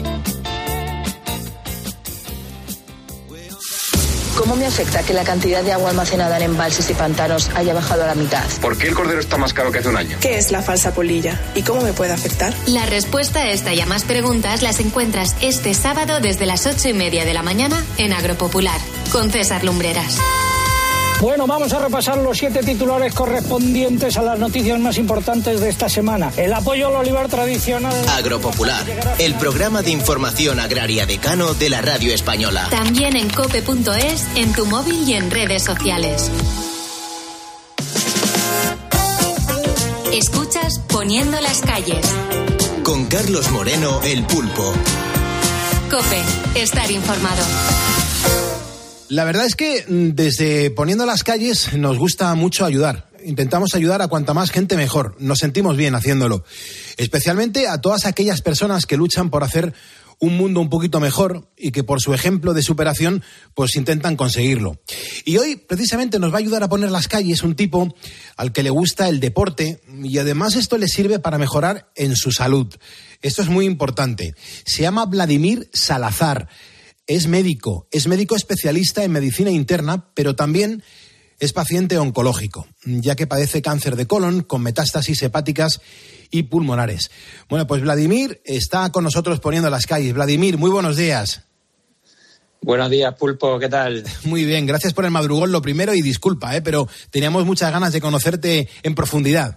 ¿Cómo me afecta que la cantidad de agua almacenada en embalses y pantanos haya bajado a la mitad? ¿Por qué el cordero está más caro que hace un año? ¿Qué es la falsa polilla? ¿Y cómo me puede afectar? La respuesta a esta y a más preguntas las encuentras este sábado desde las ocho y media de la mañana en Agropopular, con César Lumbreras. Bueno, vamos a repasar los siete titulares correspondientes a las noticias más importantes de esta semana. El apoyo al olivar tradicional. Agropopular, el programa de información agraria decano de la radio española. También en cope punto es, en tu móvil y en redes sociales. Escuchas Poniendo las calles. Con Carlos Moreno, el Pulpo. COPE, estar informado. La verdad es que desde Poniendo las calles nos gusta mucho ayudar. Intentamos ayudar a cuanta más gente mejor. Nos sentimos bien haciéndolo. Especialmente a todas aquellas personas que luchan por hacer un mundo un poquito mejor y que por su ejemplo de superación pues intentan conseguirlo. Y hoy precisamente nos va a ayudar a poner las calles un tipo al que le gusta el deporte y además esto le sirve para mejorar en su salud. Esto es muy importante. Se llama Vladimir Salazar. Es médico, es médico especialista en medicina interna, pero también es paciente oncológico, ya que padece cáncer de colon con metástasis hepáticas y pulmonares. Bueno, pues Vladimir está con nosotros Poniendo las calles. Vladimir, muy buenos días. Buenos días, Pulpo, ¿qué tal? Muy bien, gracias por el madrugón, lo primero, y disculpa, ¿eh? pero teníamos muchas ganas de conocerte en profundidad.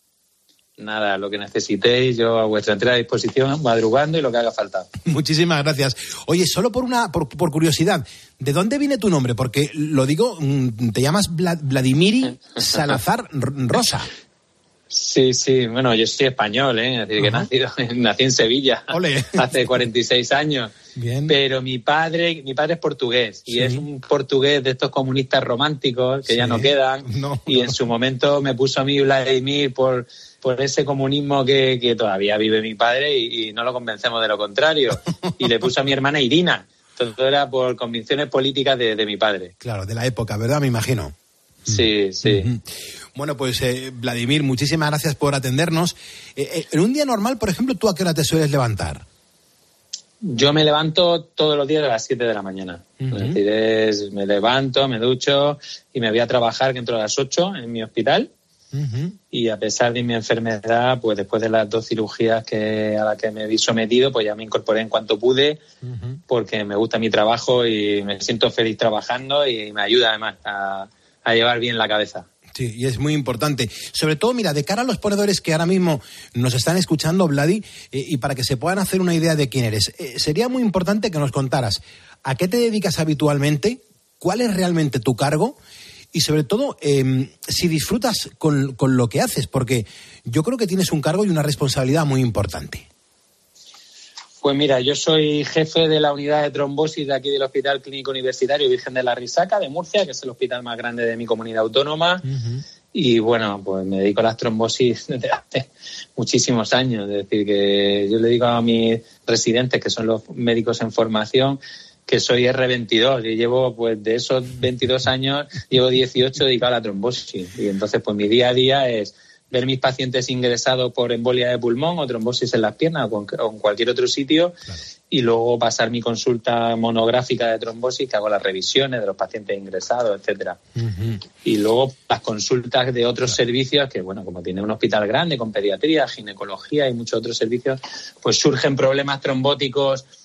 Nada, lo que necesitéis, yo a vuestra entera disposición, madrugando y lo que haga falta. Muchísimas gracias. Oye, solo por una por, por curiosidad, ¿de dónde viene tu nombre? Porque lo digo, te llamas Vlad, Vladimir Salazar Rosa. Sí, sí, bueno, yo soy español, ¿eh? Es decir, que nací, nací en Sevilla. Olé. Hace cuarenta y seis años. Bien. Pero mi padre, mi padre es portugués, sí. Y es un portugués de estos comunistas románticos que sí. Ya no quedan. No, y no. En su momento me puso a mí Vladimir por... por ese comunismo que, que todavía vive mi padre y, y no lo convencemos de lo contrario. Y le puso a mi hermana Irina. Todo era por convicciones políticas de, de mi padre. Claro, de la época, ¿verdad? Me imagino. Sí, sí. Uh-huh. Bueno, pues eh, Vladimir, muchísimas gracias por atendernos. Eh, eh, en un día normal, por ejemplo, ¿tú a qué hora te sueles levantar? Yo me levanto todos los días a las siete de la mañana. Uh-huh. Es decir, es, me levanto, me ducho y me voy a trabajar, que entro a las ocho en mi hospital. Uh-huh. Y a pesar de mi enfermedad, pues después de las dos cirugías que a las que me vi sometido, pues ya me incorporé en cuanto pude, uh-huh. porque me gusta mi trabajo y me siento feliz trabajando y me ayuda además a, a llevar bien la cabeza. Sí, y es muy importante. Sobre todo, mira, de cara a los ponedores que ahora mismo nos están escuchando, Vladi, eh, y para que se puedan hacer una idea de quién eres, eh, sería muy importante que nos contaras a qué te dedicas habitualmente, cuál es realmente tu cargo y sobre todo eh, si disfrutas con, con lo que haces, porque yo creo que tienes un cargo y una responsabilidad muy importante. Pues mira, yo soy jefe de la unidad de trombosis de aquí del Hospital Clínico Universitario Virgen de la Risaca de Murcia, que es el hospital más grande de mi comunidad autónoma. Uh-huh. Y bueno, pues me dedico a las trombosis desde hace muchísimos años. Es decir, que yo le digo a mis residentes, que son los médicos en formación, que soy erre veintidós y llevo, pues de esos veintidós años, llevo dieciocho dedicado a la trombosis. Y entonces, pues mi día a día es ver mis pacientes ingresados por embolia de pulmón o trombosis en las piernas o en cualquier otro sitio, claro. Y luego pasar mi consulta monográfica de trombosis, que hago las revisiones de los pacientes ingresados, etcétera. Uh-huh. Y luego las consultas de otros claro. servicios, que bueno, como tiene un hospital grande con pediatría, ginecología y muchos otros servicios, pues surgen problemas trombóticos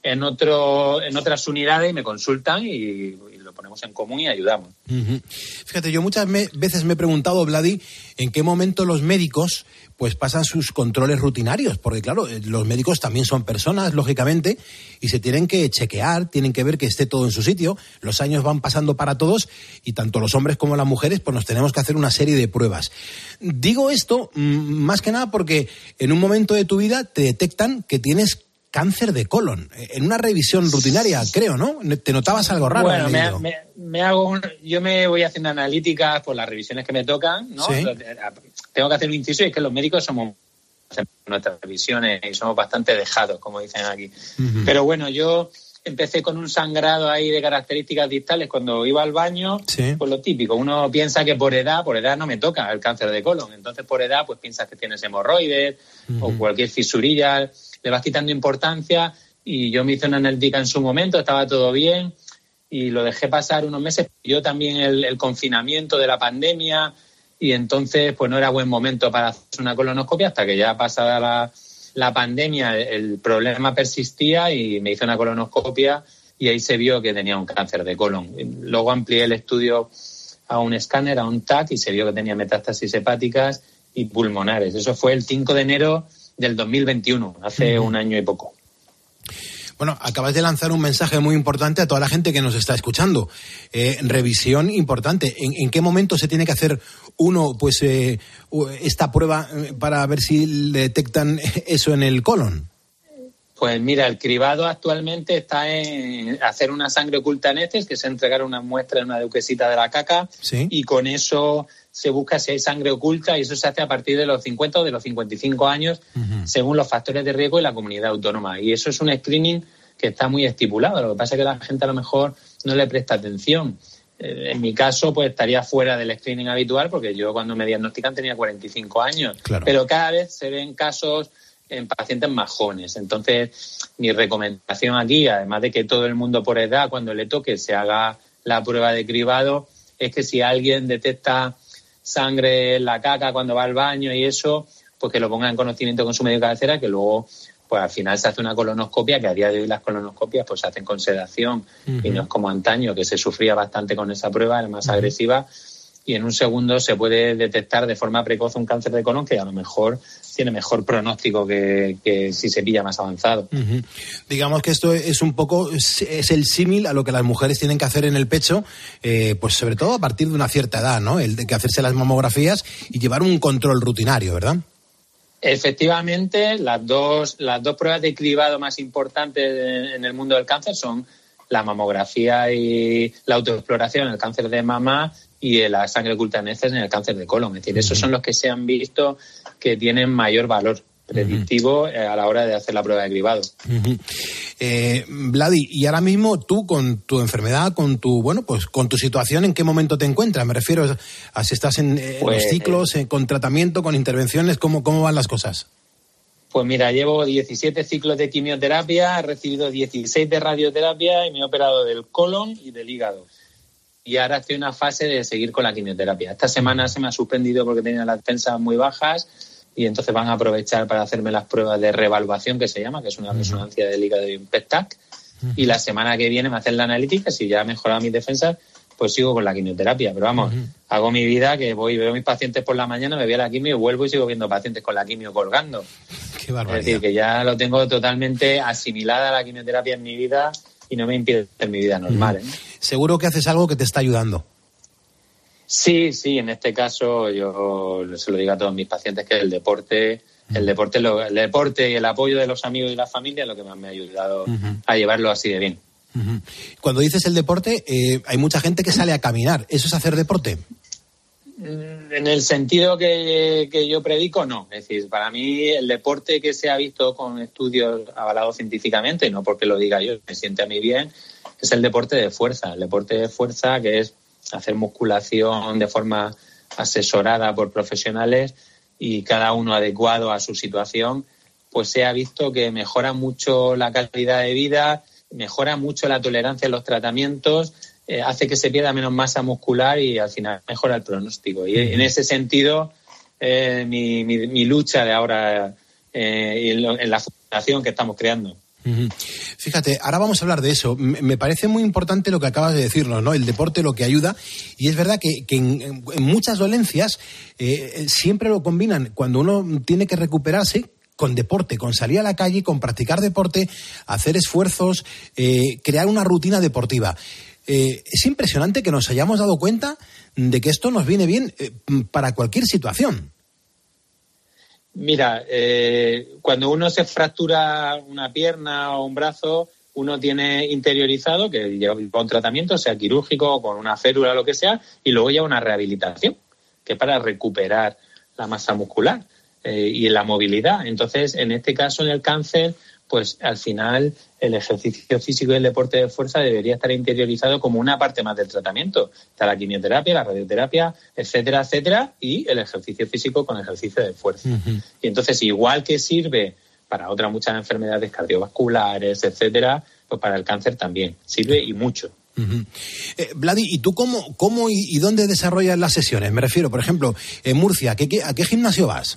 en otro en otras unidades y me consultan y, y lo ponemos en común y ayudamos. Uh-huh. Fíjate, yo muchas me- veces me he preguntado, Vladi, en qué momento los médicos pues pasan sus controles rutinarios, porque claro, los médicos también son personas, lógicamente, y se tienen que chequear, tienen que ver que esté todo en su sitio. Los años van pasando para todos y tanto los hombres como las mujeres pues nos tenemos que hacer una serie de pruebas. Digo esto mmm, más que nada porque en un momento de tu vida te detectan que tienes cáncer de colon. En una revisión rutinaria, creo, ¿no? ¿Te notabas algo raro? Bueno, me, me, me hago un, yo me voy haciendo analíticas por las revisiones que me tocan, ¿no? ¿Sí? Tengo que hacer un inciso y es que los médicos somos nuestras revisiones y somos bastante dejados, como dicen aquí. Uh-huh. Pero bueno, yo empecé con un sangrado ahí de características distales cuando iba al baño, sí. Pues lo típico, uno piensa que por edad, por edad no me toca el cáncer de colon, entonces por edad pues piensas que tienes hemorroides uh-huh. o cualquier fisurilla, le vas quitando importancia y yo me hice una analítica en su momento, estaba todo bien y lo dejé pasar unos meses. Yo también el, el confinamiento de la pandemia y entonces pues no era buen momento para hacer una colonoscopia hasta que ya pasada la, la pandemia el problema persistía y me hice una colonoscopia y ahí se vio que tenía un cáncer de colon. Luego amplié el estudio a un escáner, a un T A C y se vio que tenía metástasis hepáticas y pulmonares. Eso fue el cinco de enero del dos mil veintiuno, hace uh-huh. un año y poco. Bueno, acabas de lanzar un mensaje muy importante a toda la gente que nos está escuchando. Eh, revisión importante. ¿En, ¿En qué momento se tiene que hacer uno, pues, eh, esta prueba para ver si le detectan eso en el colon? Pues mira, el cribado actualmente está en hacer una sangre oculta en heces, que es entregar una muestra en una duquesita de la caca, ¿sí? Y con eso se busca si hay sangre oculta y eso se hace a partir de los cincuenta o de los cincuenta y cinco años, uh-huh. según los factores de riesgo y la comunidad autónoma. Y eso es un screening que está muy estipulado. Lo que pasa es que la gente a lo mejor no le presta atención. Eh, en mi caso, pues estaría fuera del screening habitual porque yo cuando me diagnostican tenía cuarenta y cinco años. Claro. Pero cada vez se ven casos en pacientes más jóvenes. Entonces, mi recomendación aquí, además de que todo el mundo por edad, cuando le toque, se haga la prueba de cribado, es que si alguien detecta sangre en la caca cuando va al baño y eso, pues que lo ponga en conocimiento con su médico de cabecera, que luego, pues al final se hace una colonoscopia, que a día de hoy las colonoscopias pues se hacen con sedación uh-huh. y no es como antaño, que se sufría bastante con esa prueba, era más uh-huh. agresiva, y en un segundo se puede detectar de forma precoz un cáncer de colon que a lo mejor tiene mejor pronóstico que, que si se pilla más avanzado. Uh-huh. Digamos que esto es un poco, es el símil a lo que las mujeres tienen que hacer en el pecho, eh, pues sobre todo a partir de una cierta edad, ¿no? El de que hacerse las mamografías y llevar un control rutinario, ¿verdad? Efectivamente, las dos, las dos pruebas de cribado más importantes en el mundo del cáncer son la mamografía y la autoexploración en el cáncer de mama y la sangre oculta en heces en el cáncer de colon. Es decir, esos son los que se han visto que tienen mayor valor predictivo uh-huh. a la hora de hacer la prueba de cribado. Uh-huh. Eh, Vladi, y ahora mismo tú con tu enfermedad, con tu bueno, pues con tu situación, ¿en qué momento te encuentras? Me refiero a si estás en, en pues, los ciclos, eh, con tratamiento, con intervenciones, ¿cómo, cómo van las cosas? Pues mira, llevo diecisiete ciclos de quimioterapia, he recibido dieciséis de radioterapia y me he operado del colon y del hígado. Y ahora estoy en una fase de seguir con la quimioterapia. Esta semana se me ha suspendido porque tenía las defensas muy bajas y entonces van a aprovechar para hacerme las pruebas de reevaluación, que se llama, que es una resonancia del hígado y un P E T A C. Uh-huh. Y la semana que viene me hacen la analítica, si ya he mejorado mis defensas, pues sigo con la quimioterapia. Pero vamos, uh-huh. hago mi vida, que voy, veo a mis pacientes por la mañana, me voy a la quimio y vuelvo y sigo viendo pacientes con la quimio colgando. Qué barbaridad. Es decir, que ya lo tengo totalmente asimilada la quimioterapia en mi vida y no me impide hacer mi vida normal. ¿eh? Seguro que haces algo que te está ayudando. Sí, sí, en este caso yo se lo digo a todos mis pacientes que el deporte, uh-huh. el deporte, lo, el deporte y el apoyo de los amigos y la familia es lo que más me ha ayudado uh-huh. a llevarlo así de bien. Uh-huh. Cuando dices el deporte, eh, hay mucha gente que sale a caminar. ¿Eso es hacer deporte? En el sentido que, que yo predico, no. Es decir, para mí el deporte que se ha visto con estudios avalados científicamente, no porque lo diga yo, me siente a mí bien, es el deporte de fuerza. El deporte de fuerza que es hacer musculación de forma asesorada por profesionales y cada uno adecuado a su situación, pues se ha visto que mejora mucho la calidad de vida, mejora mucho la tolerancia a los tratamientos, eh, hace que se pierda menos masa muscular y al final mejora el pronóstico. Y en ese sentido, eh, mi, mi, mi lucha de ahora eh, en, lo, en la fundación que estamos creando. Uh-huh. Fíjate, ahora vamos a hablar de eso. Me parece muy importante lo que acabas de decirnos, ¿no? El deporte, lo que ayuda. Y es verdad que, que en, en muchas dolencias eh, siempre lo combinan cuando uno tiene que recuperarse con deporte, con salir a la calle, con practicar deporte, hacer esfuerzos, eh, crear una rutina deportiva. Eh, es impresionante que nos hayamos dado cuenta de que esto nos viene bien eh, para cualquier situación. Mira, eh, cuando uno se fractura una pierna o un brazo, uno tiene interiorizado que lleva un tratamiento, sea quirúrgico, con una férula o lo que sea, y luego lleva una rehabilitación, que es para recuperar la masa muscular eh, y la movilidad. Entonces, en este caso, en el cáncer, pues al final el ejercicio físico y el deporte de fuerza debería estar interiorizado como una parte más del tratamiento. Está la quimioterapia, la radioterapia, etcétera, etcétera, y el ejercicio físico con ejercicio de fuerza. Uh-huh. Y entonces, igual que sirve para otras muchas enfermedades cardiovasculares, etcétera, pues para el cáncer también sirve y mucho. Uh-huh. Eh, Vladi, ¿y tú cómo, cómo y, y dónde desarrollas las sesiones? Me refiero, por ejemplo, en Murcia, ¿a qué, qué, ¿a qué gimnasio vas?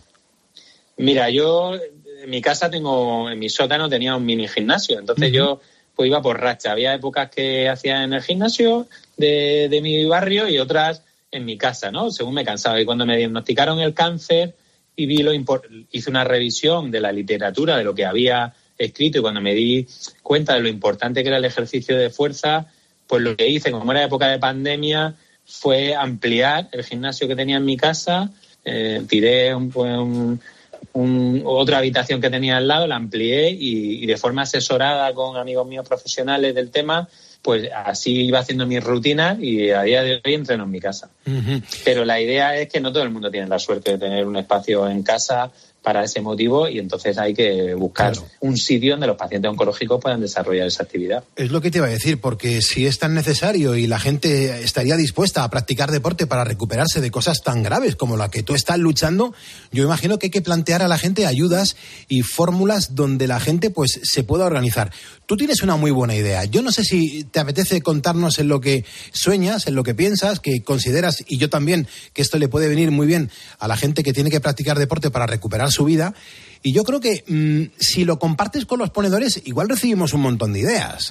Mira, yo en mi casa tengo, en mi sótano tenía un mini gimnasio, entonces uh-huh. yo pues iba por racha. Había épocas que hacía en el gimnasio de, de mi barrio y otras en mi casa, ¿no? Según me cansaba. Y cuando me diagnosticaron el cáncer y vi lo import- hice una revisión de la literatura, de lo que había escrito, y cuando me di cuenta de lo importante que era el ejercicio de fuerza, pues lo que hice, como era época de pandemia, fue ampliar el gimnasio que tenía en mi casa, eh, tiré un, un Un, otra habitación que tenía al lado, la amplié y, y de forma asesorada con amigos míos profesionales del tema, pues así iba haciendo mis rutinas y a día de hoy entreno en mi casa. Uh-huh. Pero la idea es que no todo el mundo tiene la suerte de tener un espacio en casa para ese motivo y entonces hay que buscar claro. un sitio donde los pacientes oncológicos puedan desarrollar esa actividad. Es lo que te iba a decir, porque si es tan necesario y la gente estaría dispuesta a practicar deporte para recuperarse de cosas tan graves como la que tú estás luchando, yo imagino que hay que plantear a la gente ayudas y fórmulas donde la gente pues se pueda organizar. Tú tienes una muy buena idea. Yo no sé si te apetece contarnos en lo que sueñas, en lo que piensas, que consideras, y yo también, que esto le puede venir muy bien a la gente que tiene que practicar deporte para recuperar su vida. Y yo creo que mmm, si lo compartes con los ponedores, igual recibimos un montón de ideas.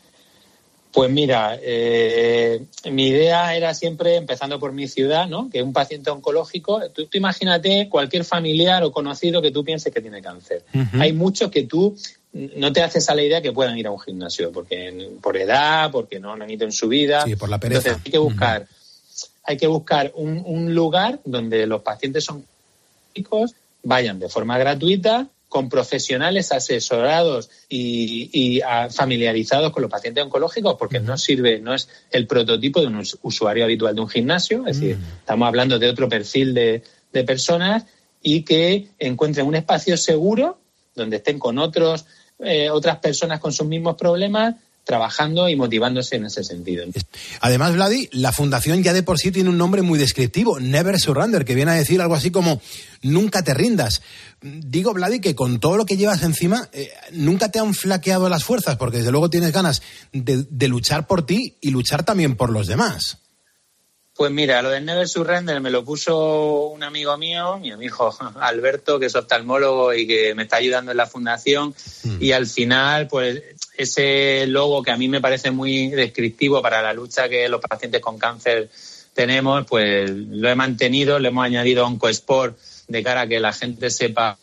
Pues mira, eh, mi idea era siempre, empezando por mi ciudad, ¿no? Que un paciente oncológico, tú, tú imagínate cualquier familiar o conocido que tú pienses que tiene cáncer. Uh-huh. Hay muchos que tú no te haces a la idea que puedan ir a un gimnasio, porque por edad, porque no han ido en su vida. Sí, por la pereza. Entonces hay que buscar, uh-huh. hay que buscar un, un lugar donde los pacientes oncológicos vayan de forma gratuita, con profesionales asesorados y, y a, familiarizados con los pacientes oncológicos, porque uh-huh. no sirve, no es el prototipo de un us- usuario habitual de un gimnasio, es uh-huh. decir, estamos hablando de otro perfil de, de personas y que encuentren un espacio seguro donde estén con otros eh, otras personas con sus mismos problemas, trabajando y motivándose en ese sentido. Además, Vladi, la fundación ya de por sí tiene un nombre muy descriptivo, Never Surrender, que viene a decir algo así como nunca te rindas. Digo, Vladi, que con todo lo que llevas encima, eh, nunca te han flaqueado las fuerzas, porque desde luego tienes ganas de, de luchar por ti y luchar también por los demás. Pues mira, lo del Never Surrender me lo puso un amigo mío, mi amigo Alberto, que es oftalmólogo y que me está ayudando en la fundación, mm. y al final, pues ese logo que a mí me parece muy descriptivo para la lucha que los pacientes con cáncer tenemos, pues lo he mantenido, le hemos añadido OncoSport de cara a que la gente sepa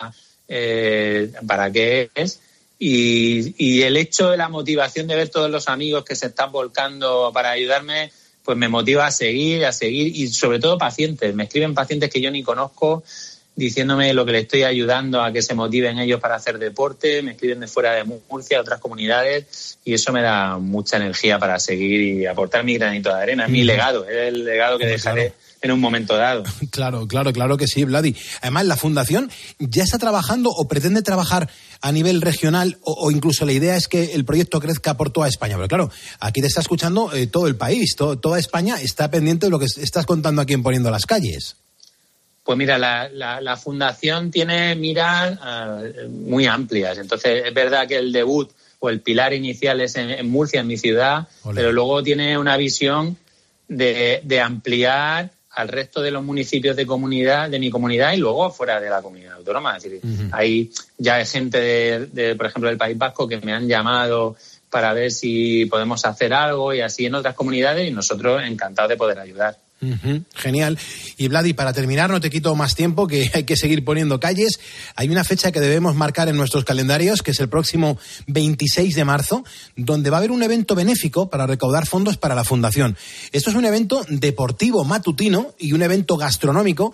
eh, para qué es. Y, y el hecho de la motivación de ver todos los amigos que se están volcando para ayudarme, pues me motiva a seguir, a seguir, y sobre todo pacientes. Me escriben pacientes que yo ni conozco diciéndome lo que les estoy ayudando a que se motiven ellos para hacer deporte, me escriben de fuera de Murcia, de otras comunidades, y eso me da mucha energía para seguir y aportar mi granito de arena. Es mi legado, es el legado que dejaré en un momento dado. Claro, claro, claro que sí, Vladi. Además, la Fundación ya está trabajando o pretende trabajar a nivel regional, o, o incluso la idea es que el proyecto crezca por toda España. Pero claro, aquí te está escuchando eh, todo el país, todo, toda España está pendiente de lo que estás contando aquí en Poniendo las Calles. Pues mira, la, la, la Fundación tiene miras uh, muy amplias. Entonces, es verdad que el debut o el pilar inicial es en, en Murcia, en mi ciudad, Olé. Pero luego tiene una visión de, de ampliar al resto de los municipios de comunidad, de mi comunidad y luego fuera de la comunidad autónoma. Es decir, uh-huh. hay ya gente, de, de, por ejemplo, del País Vasco que me han llamado para ver si podemos hacer algo y así en otras comunidades y nosotros encantados de poder ayudar. Uh-huh. Genial. Y Vladi, para terminar, no te quito más tiempo, que hay que seguir poniendo calles. Hay una fecha que debemos marcar en nuestros calendarios, que es el próximo veintiséis de marzo, donde va a haber un evento benéfico para recaudar fondos para la Fundación. Esto es un evento deportivo matutino y un evento gastronómico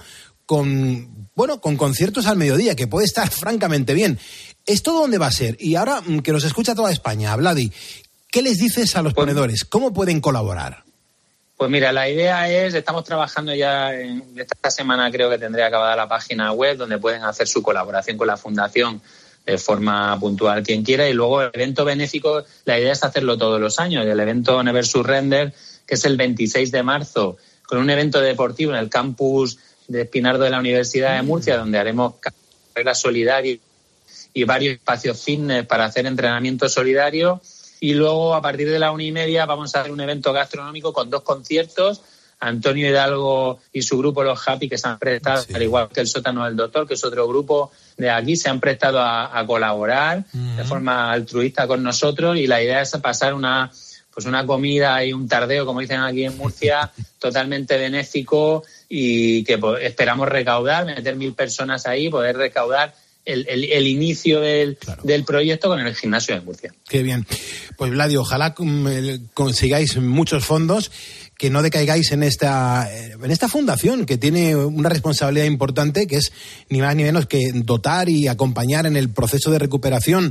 con, bueno, con conciertos al mediodía, que puede estar francamente bien. ¿Esto dónde va a ser? Y ahora que nos escucha toda España, Vladi, ¿qué les dices a los pues, ponedores? ¿Cómo pueden colaborar? Pues mira, la idea es, estamos trabajando ya, en esta semana creo que tendré acabada la página web donde pueden hacer su colaboración con la Fundación de forma puntual quien quiera, y luego el evento benéfico, la idea es hacerlo todos los años. El evento Never Surrender, que es el veintiséis de marzo, con un evento deportivo en el campus de Espinardo de la Universidad de Murcia, donde haremos carreras solidarias y varios espacios fitness para hacer entrenamiento solidario. Y luego, a partir de la una y media, vamos a hacer un evento gastronómico con dos conciertos. Antonio Hidalgo y su grupo Los Happy, que se han prestado, sí. al igual que el Sótano del Doctor, que es otro grupo de aquí, se han prestado a, a colaborar uh-huh. de forma altruista con nosotros, y la idea es pasar una pues una comida y un tardeo, como dicen aquí en Murcia, totalmente benéfico, y que pues, esperamos recaudar, meter mil personas ahí, poder recaudar El, el, el inicio del, claro. del proyecto con el gimnasio de Murcia. Qué bien. Pues Vladi, ojalá consigáis muchos fondos, que no decaigáis en esta en esta fundación, que tiene una responsabilidad importante, que es ni más ni menos que dotar y acompañar en el proceso de recuperación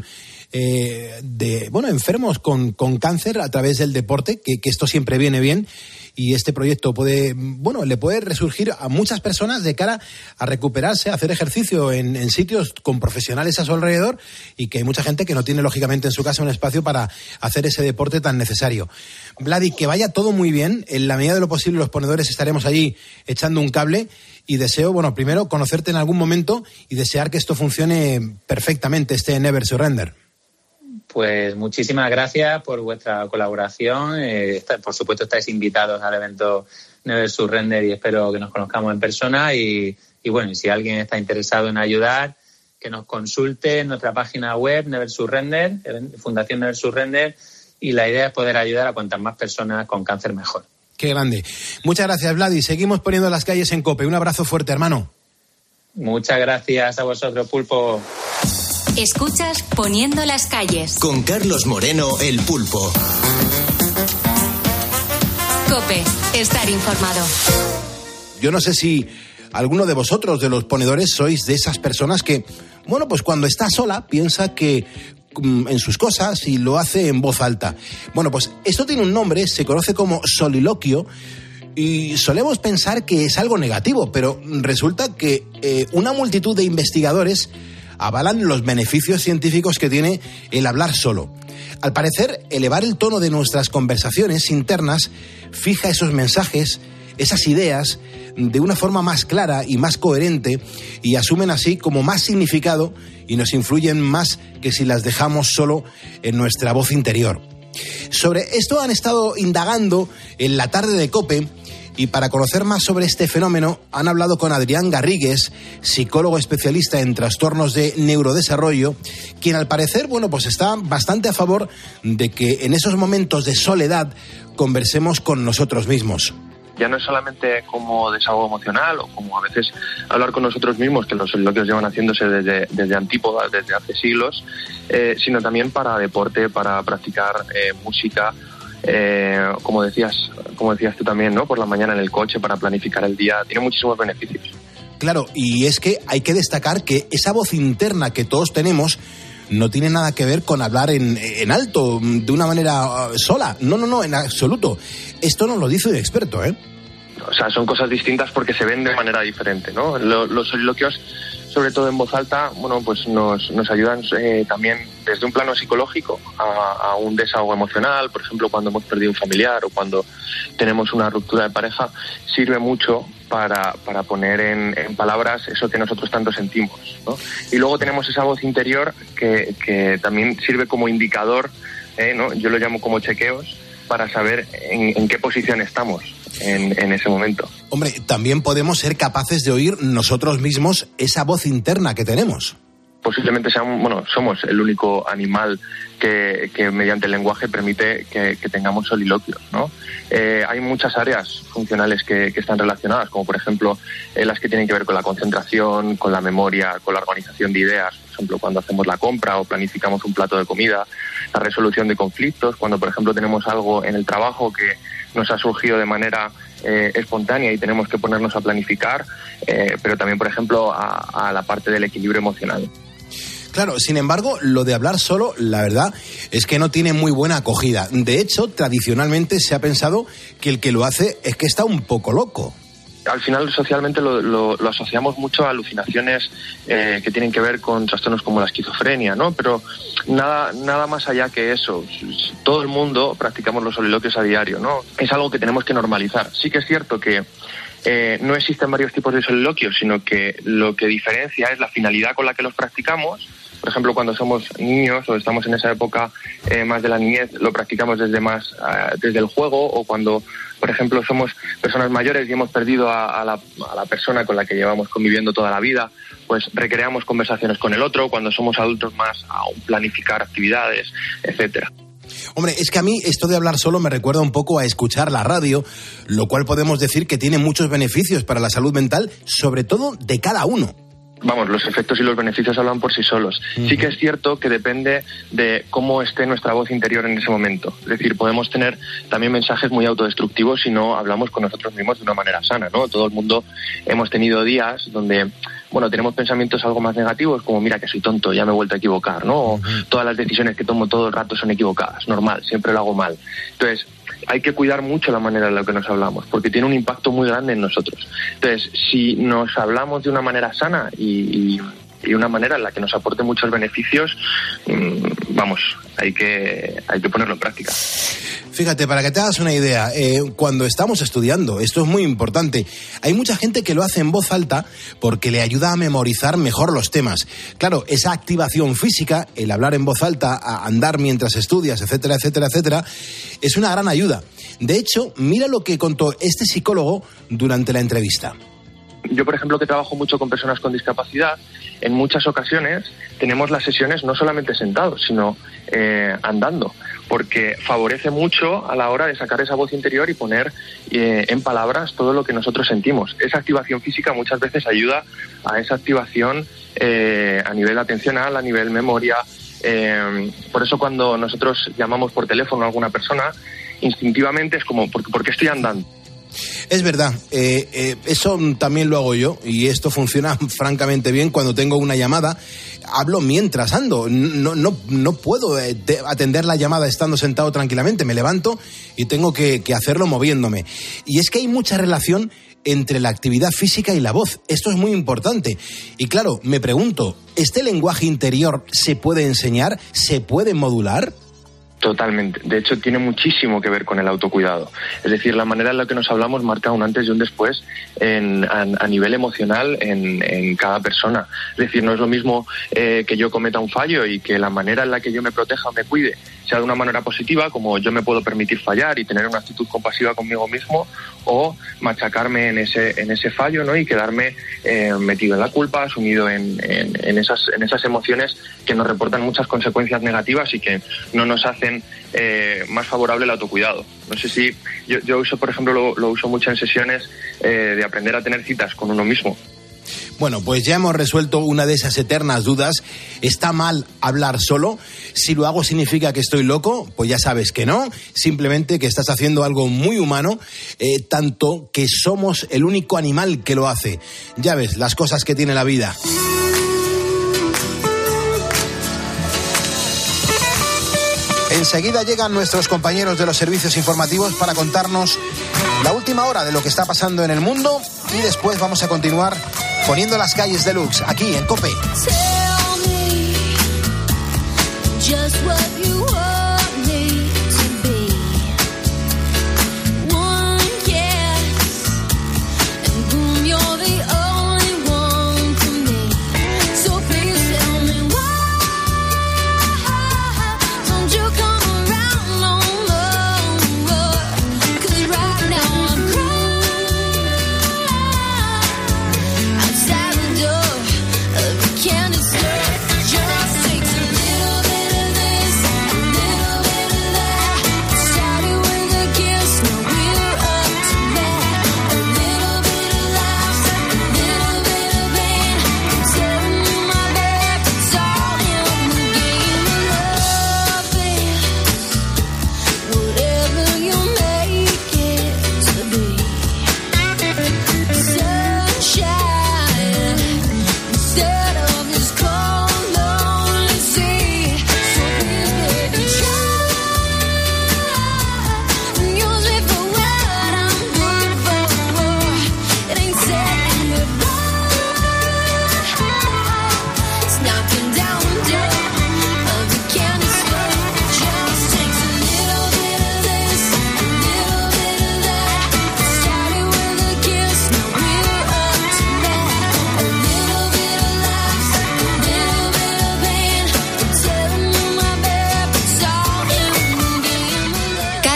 eh, de bueno enfermos con, con cáncer a través del deporte, que, que esto siempre viene bien. Y este proyecto puede, bueno, le puede resurgir a muchas personas de cara a recuperarse, a hacer ejercicio en, en sitios con profesionales a su alrededor, y que hay mucha gente que no tiene, lógicamente, en su casa un espacio para hacer ese deporte tan necesario. Vladi, que vaya todo muy bien. En la medida de lo posible, los ponedores estaremos allí echando un cable, y deseo, bueno, primero conocerte en algún momento y desear que esto funcione perfectamente, este Never Surrender. Pues muchísimas gracias por vuestra colaboración. Eh, está, por supuesto, estáis invitados al evento Never Surrender y espero que nos conozcamos en persona. Y, y bueno, si alguien está interesado en ayudar, que nos consulte en nuestra página web Never Surrender, Fundación Never Surrender, y la idea es poder ayudar a cuantas más personas con cáncer mejor. Qué grande. Muchas gracias, Vladi. Seguimos poniendo las calles en COPE. Un abrazo fuerte, hermano. Muchas gracias a vosotros, Pulpo. Escuchas Poniendo las calles. Con Carlos Moreno, el Pulpo. COPE, estar informado. Yo no sé si alguno de vosotros, de los ponedores, sois de esas personas que, bueno, pues cuando está sola piensa que mm, en sus cosas y lo hace en voz alta. Bueno, pues esto tiene un nombre, se conoce como soliloquio, y solemos pensar que es algo negativo, pero resulta que eh, una multitud de investigadores avalan los beneficios científicos que tiene el hablar solo. Al parecer, elevar el tono de nuestras conversaciones internas fija esos mensajes, esas ideas, de una forma más clara y más coherente, y asumen así como más significado y nos influyen más que si las dejamos solo en nuestra voz interior. Sobre esto han estado indagando en la tarde de COPE, y para conocer más sobre este fenómeno han hablado con Adrián Garrigues, psicólogo especialista en trastornos de neurodesarrollo, quien al parecer, bueno, pues está bastante a favor de que en esos momentos de soledad conversemos con nosotros mismos. Ya no es solamente como desahogo emocional o como a veces hablar con nosotros mismos, que los soliloquios llevan haciéndose desde, desde antípodas, desde hace siglos, eh, sino también para deporte, para practicar eh, música, eh, como decías, como decías tú también, ¿no? Por la mañana en el coche para planificar el día. Tiene muchísimos beneficios. Claro, y es que hay que destacar que esa voz interna que todos tenemos no tiene nada que ver con hablar en, en alto, de una manera uh, sola. No, no, no, en absoluto. Esto nos lo dice un experto, ¿eh? O sea, son cosas distintas porque se ven de manera diferente, ¿no? Los, los soliloquios, sobre todo en voz alta, bueno, pues nos, nos ayudan eh, también desde un plano psicológico a, a un desahogo emocional. Por ejemplo, cuando hemos perdido un familiar o cuando tenemos una ruptura de pareja, sirve mucho para, para poner en, en palabras eso que nosotros tanto sentimos, ¿no? Y luego tenemos esa voz interior que, que también sirve como indicador, eh, ¿no? Yo lo llamo como chequeos, para saber en, en qué posición estamos. en, en ese momento. Hombre, también podemos ser capaces de oír nosotros mismos esa voz interna que tenemos. Posiblemente seamos, bueno, somos el único animal que, que mediante el lenguaje permite que, que tengamos soliloquios, ¿no? Eh, hay muchas áreas funcionales que, que están relacionadas, como por ejemplo eh, las que tienen que ver con la concentración, con la memoria, con la organización de ideas, por ejemplo cuando hacemos la compra o planificamos un plato de comida, la resolución de conflictos, cuando por ejemplo tenemos algo en el trabajo que nos ha surgido de manera eh, espontánea y tenemos que ponernos a planificar, eh, pero también por ejemplo a, a la parte del equilibrio emocional. Claro, sin embargo, lo de hablar solo, la verdad, es que no tiene muy buena acogida. De hecho, tradicionalmente se ha pensado que el que lo hace es que está un poco loco. Al final, socialmente lo, lo, lo asociamos mucho a alucinaciones eh, que tienen que ver con trastornos como la esquizofrenia, ¿no? Pero nada, nada más allá que eso. Todo el mundo practicamos los soliloquios a diario, ¿no? Es algo que tenemos que normalizar. Sí que es cierto que eh, no existen varios tipos de soliloquios, sino que lo que diferencia es la finalidad con la que los practicamos. Por ejemplo, cuando somos niños o estamos en esa época eh, más de la niñez, lo practicamos desde más uh, desde el juego, o cuando, por ejemplo, somos personas mayores y hemos perdido a, a, la, a la persona con la que llevamos conviviendo toda la vida, pues recreamos conversaciones con el otro. Cuando somos adultos, más a planificar actividades, etcétera. Hombre, es que a mí esto de hablar solo me recuerda un poco a escuchar la radio, lo cual podemos decir que tiene muchos beneficios para la salud mental, sobre todo de cada uno. Vamos, los efectos y los beneficios hablan por sí solos. Uh-huh. Sí que es cierto que depende de cómo esté nuestra voz interior en ese momento. Es decir, podemos tener también mensajes muy autodestructivos si no hablamos con nosotros mismos de una manera sana, ¿no? Todo el mundo hemos tenido días donde, bueno, tenemos pensamientos algo más negativos, como mira que soy tonto, ya me he vuelto a equivocar, ¿no? O uh-huh. todas las decisiones que tomo todo el rato son equivocadas, normal, siempre lo hago mal. Entonces, hay que cuidar mucho la manera en la que nos hablamos, porque tiene un impacto muy grande en nosotros. Entonces, si nos hablamos de una manera sana y, y, y una manera en la que nos aporte muchos beneficios, mmm, vamos, hay que, hay que ponerlo en práctica. Fíjate, para que te hagas una idea, eh, cuando estamos estudiando, esto es muy importante, hay mucha gente que lo hace en voz alta porque le ayuda a memorizar mejor los temas. Claro, esa activación física, el hablar en voz alta, a andar mientras estudias, etcétera, etcétera, etcétera, es una gran ayuda. De hecho, mira lo que contó este psicólogo durante la entrevista. Yo, por ejemplo, que trabajo mucho con personas con discapacidad, en muchas ocasiones tenemos las sesiones no solamente sentados, sino eh, andando, porque favorece mucho a la hora de sacar esa voz interior y poner eh, en palabras todo lo que nosotros sentimos. Esa activación física muchas veces ayuda a esa activación eh, a nivel atencional, a nivel memoria. Eh, por eso cuando nosotros llamamos por teléfono a alguna persona, instintivamente es como, ¿por, ¿por qué estoy andando? Es verdad, eh, eh, eso también lo hago yo y esto funciona francamente bien cuando tengo una llamada. Hablo mientras ando, no, no, no puedo eh, atender la llamada estando sentado tranquilamente, me levanto y tengo que, que hacerlo moviéndome. Y es que hay mucha relación entre la actividad física y la voz, esto es muy importante. Y claro, me pregunto, ¿este lenguaje interior se puede enseñar? ¿Se puede modular? Totalmente. De hecho, tiene muchísimo que ver con el autocuidado. Es decir, la manera en la que nos hablamos marca un antes y un después en, a, a nivel emocional en, en cada persona. Es decir, no es lo mismo eh, que yo cometa un fallo y que la manera en la que yo me proteja o me cuide sea de una manera positiva, como yo me puedo permitir fallar y tener una actitud compasiva conmigo mismo, o machacarme en ese en ese fallo, ¿no? Y quedarme eh, metido en la culpa, sumido en, en, en, esas, en esas emociones que nos reportan muchas consecuencias negativas y que no nos hacen eh, más favorable el autocuidado. No sé si yo, yo uso, por ejemplo, lo, lo uso mucho en sesiones eh, de aprender a tener citas con uno mismo. Bueno, pues ya hemos resuelto una de esas eternas dudas. ¿Está mal hablar solo? Si lo hago significa que estoy loco, pues ya sabes que no. Simplemente que estás haciendo algo muy humano, eh, tanto que somos el único animal que lo hace. Ya ves, las cosas que tiene la vida. Enseguida llegan nuestros compañeros de los servicios informativos para contarnos la última hora de lo que está pasando en el mundo y después vamos a continuar poniendo las calles deluxe aquí en COPE. Cause right now I'm crying.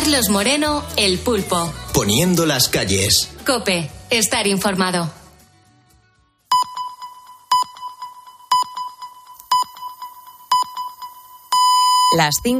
Carlos Moreno, El Pulpo. Poniendo las calles. COPE, estar informado. Las cinco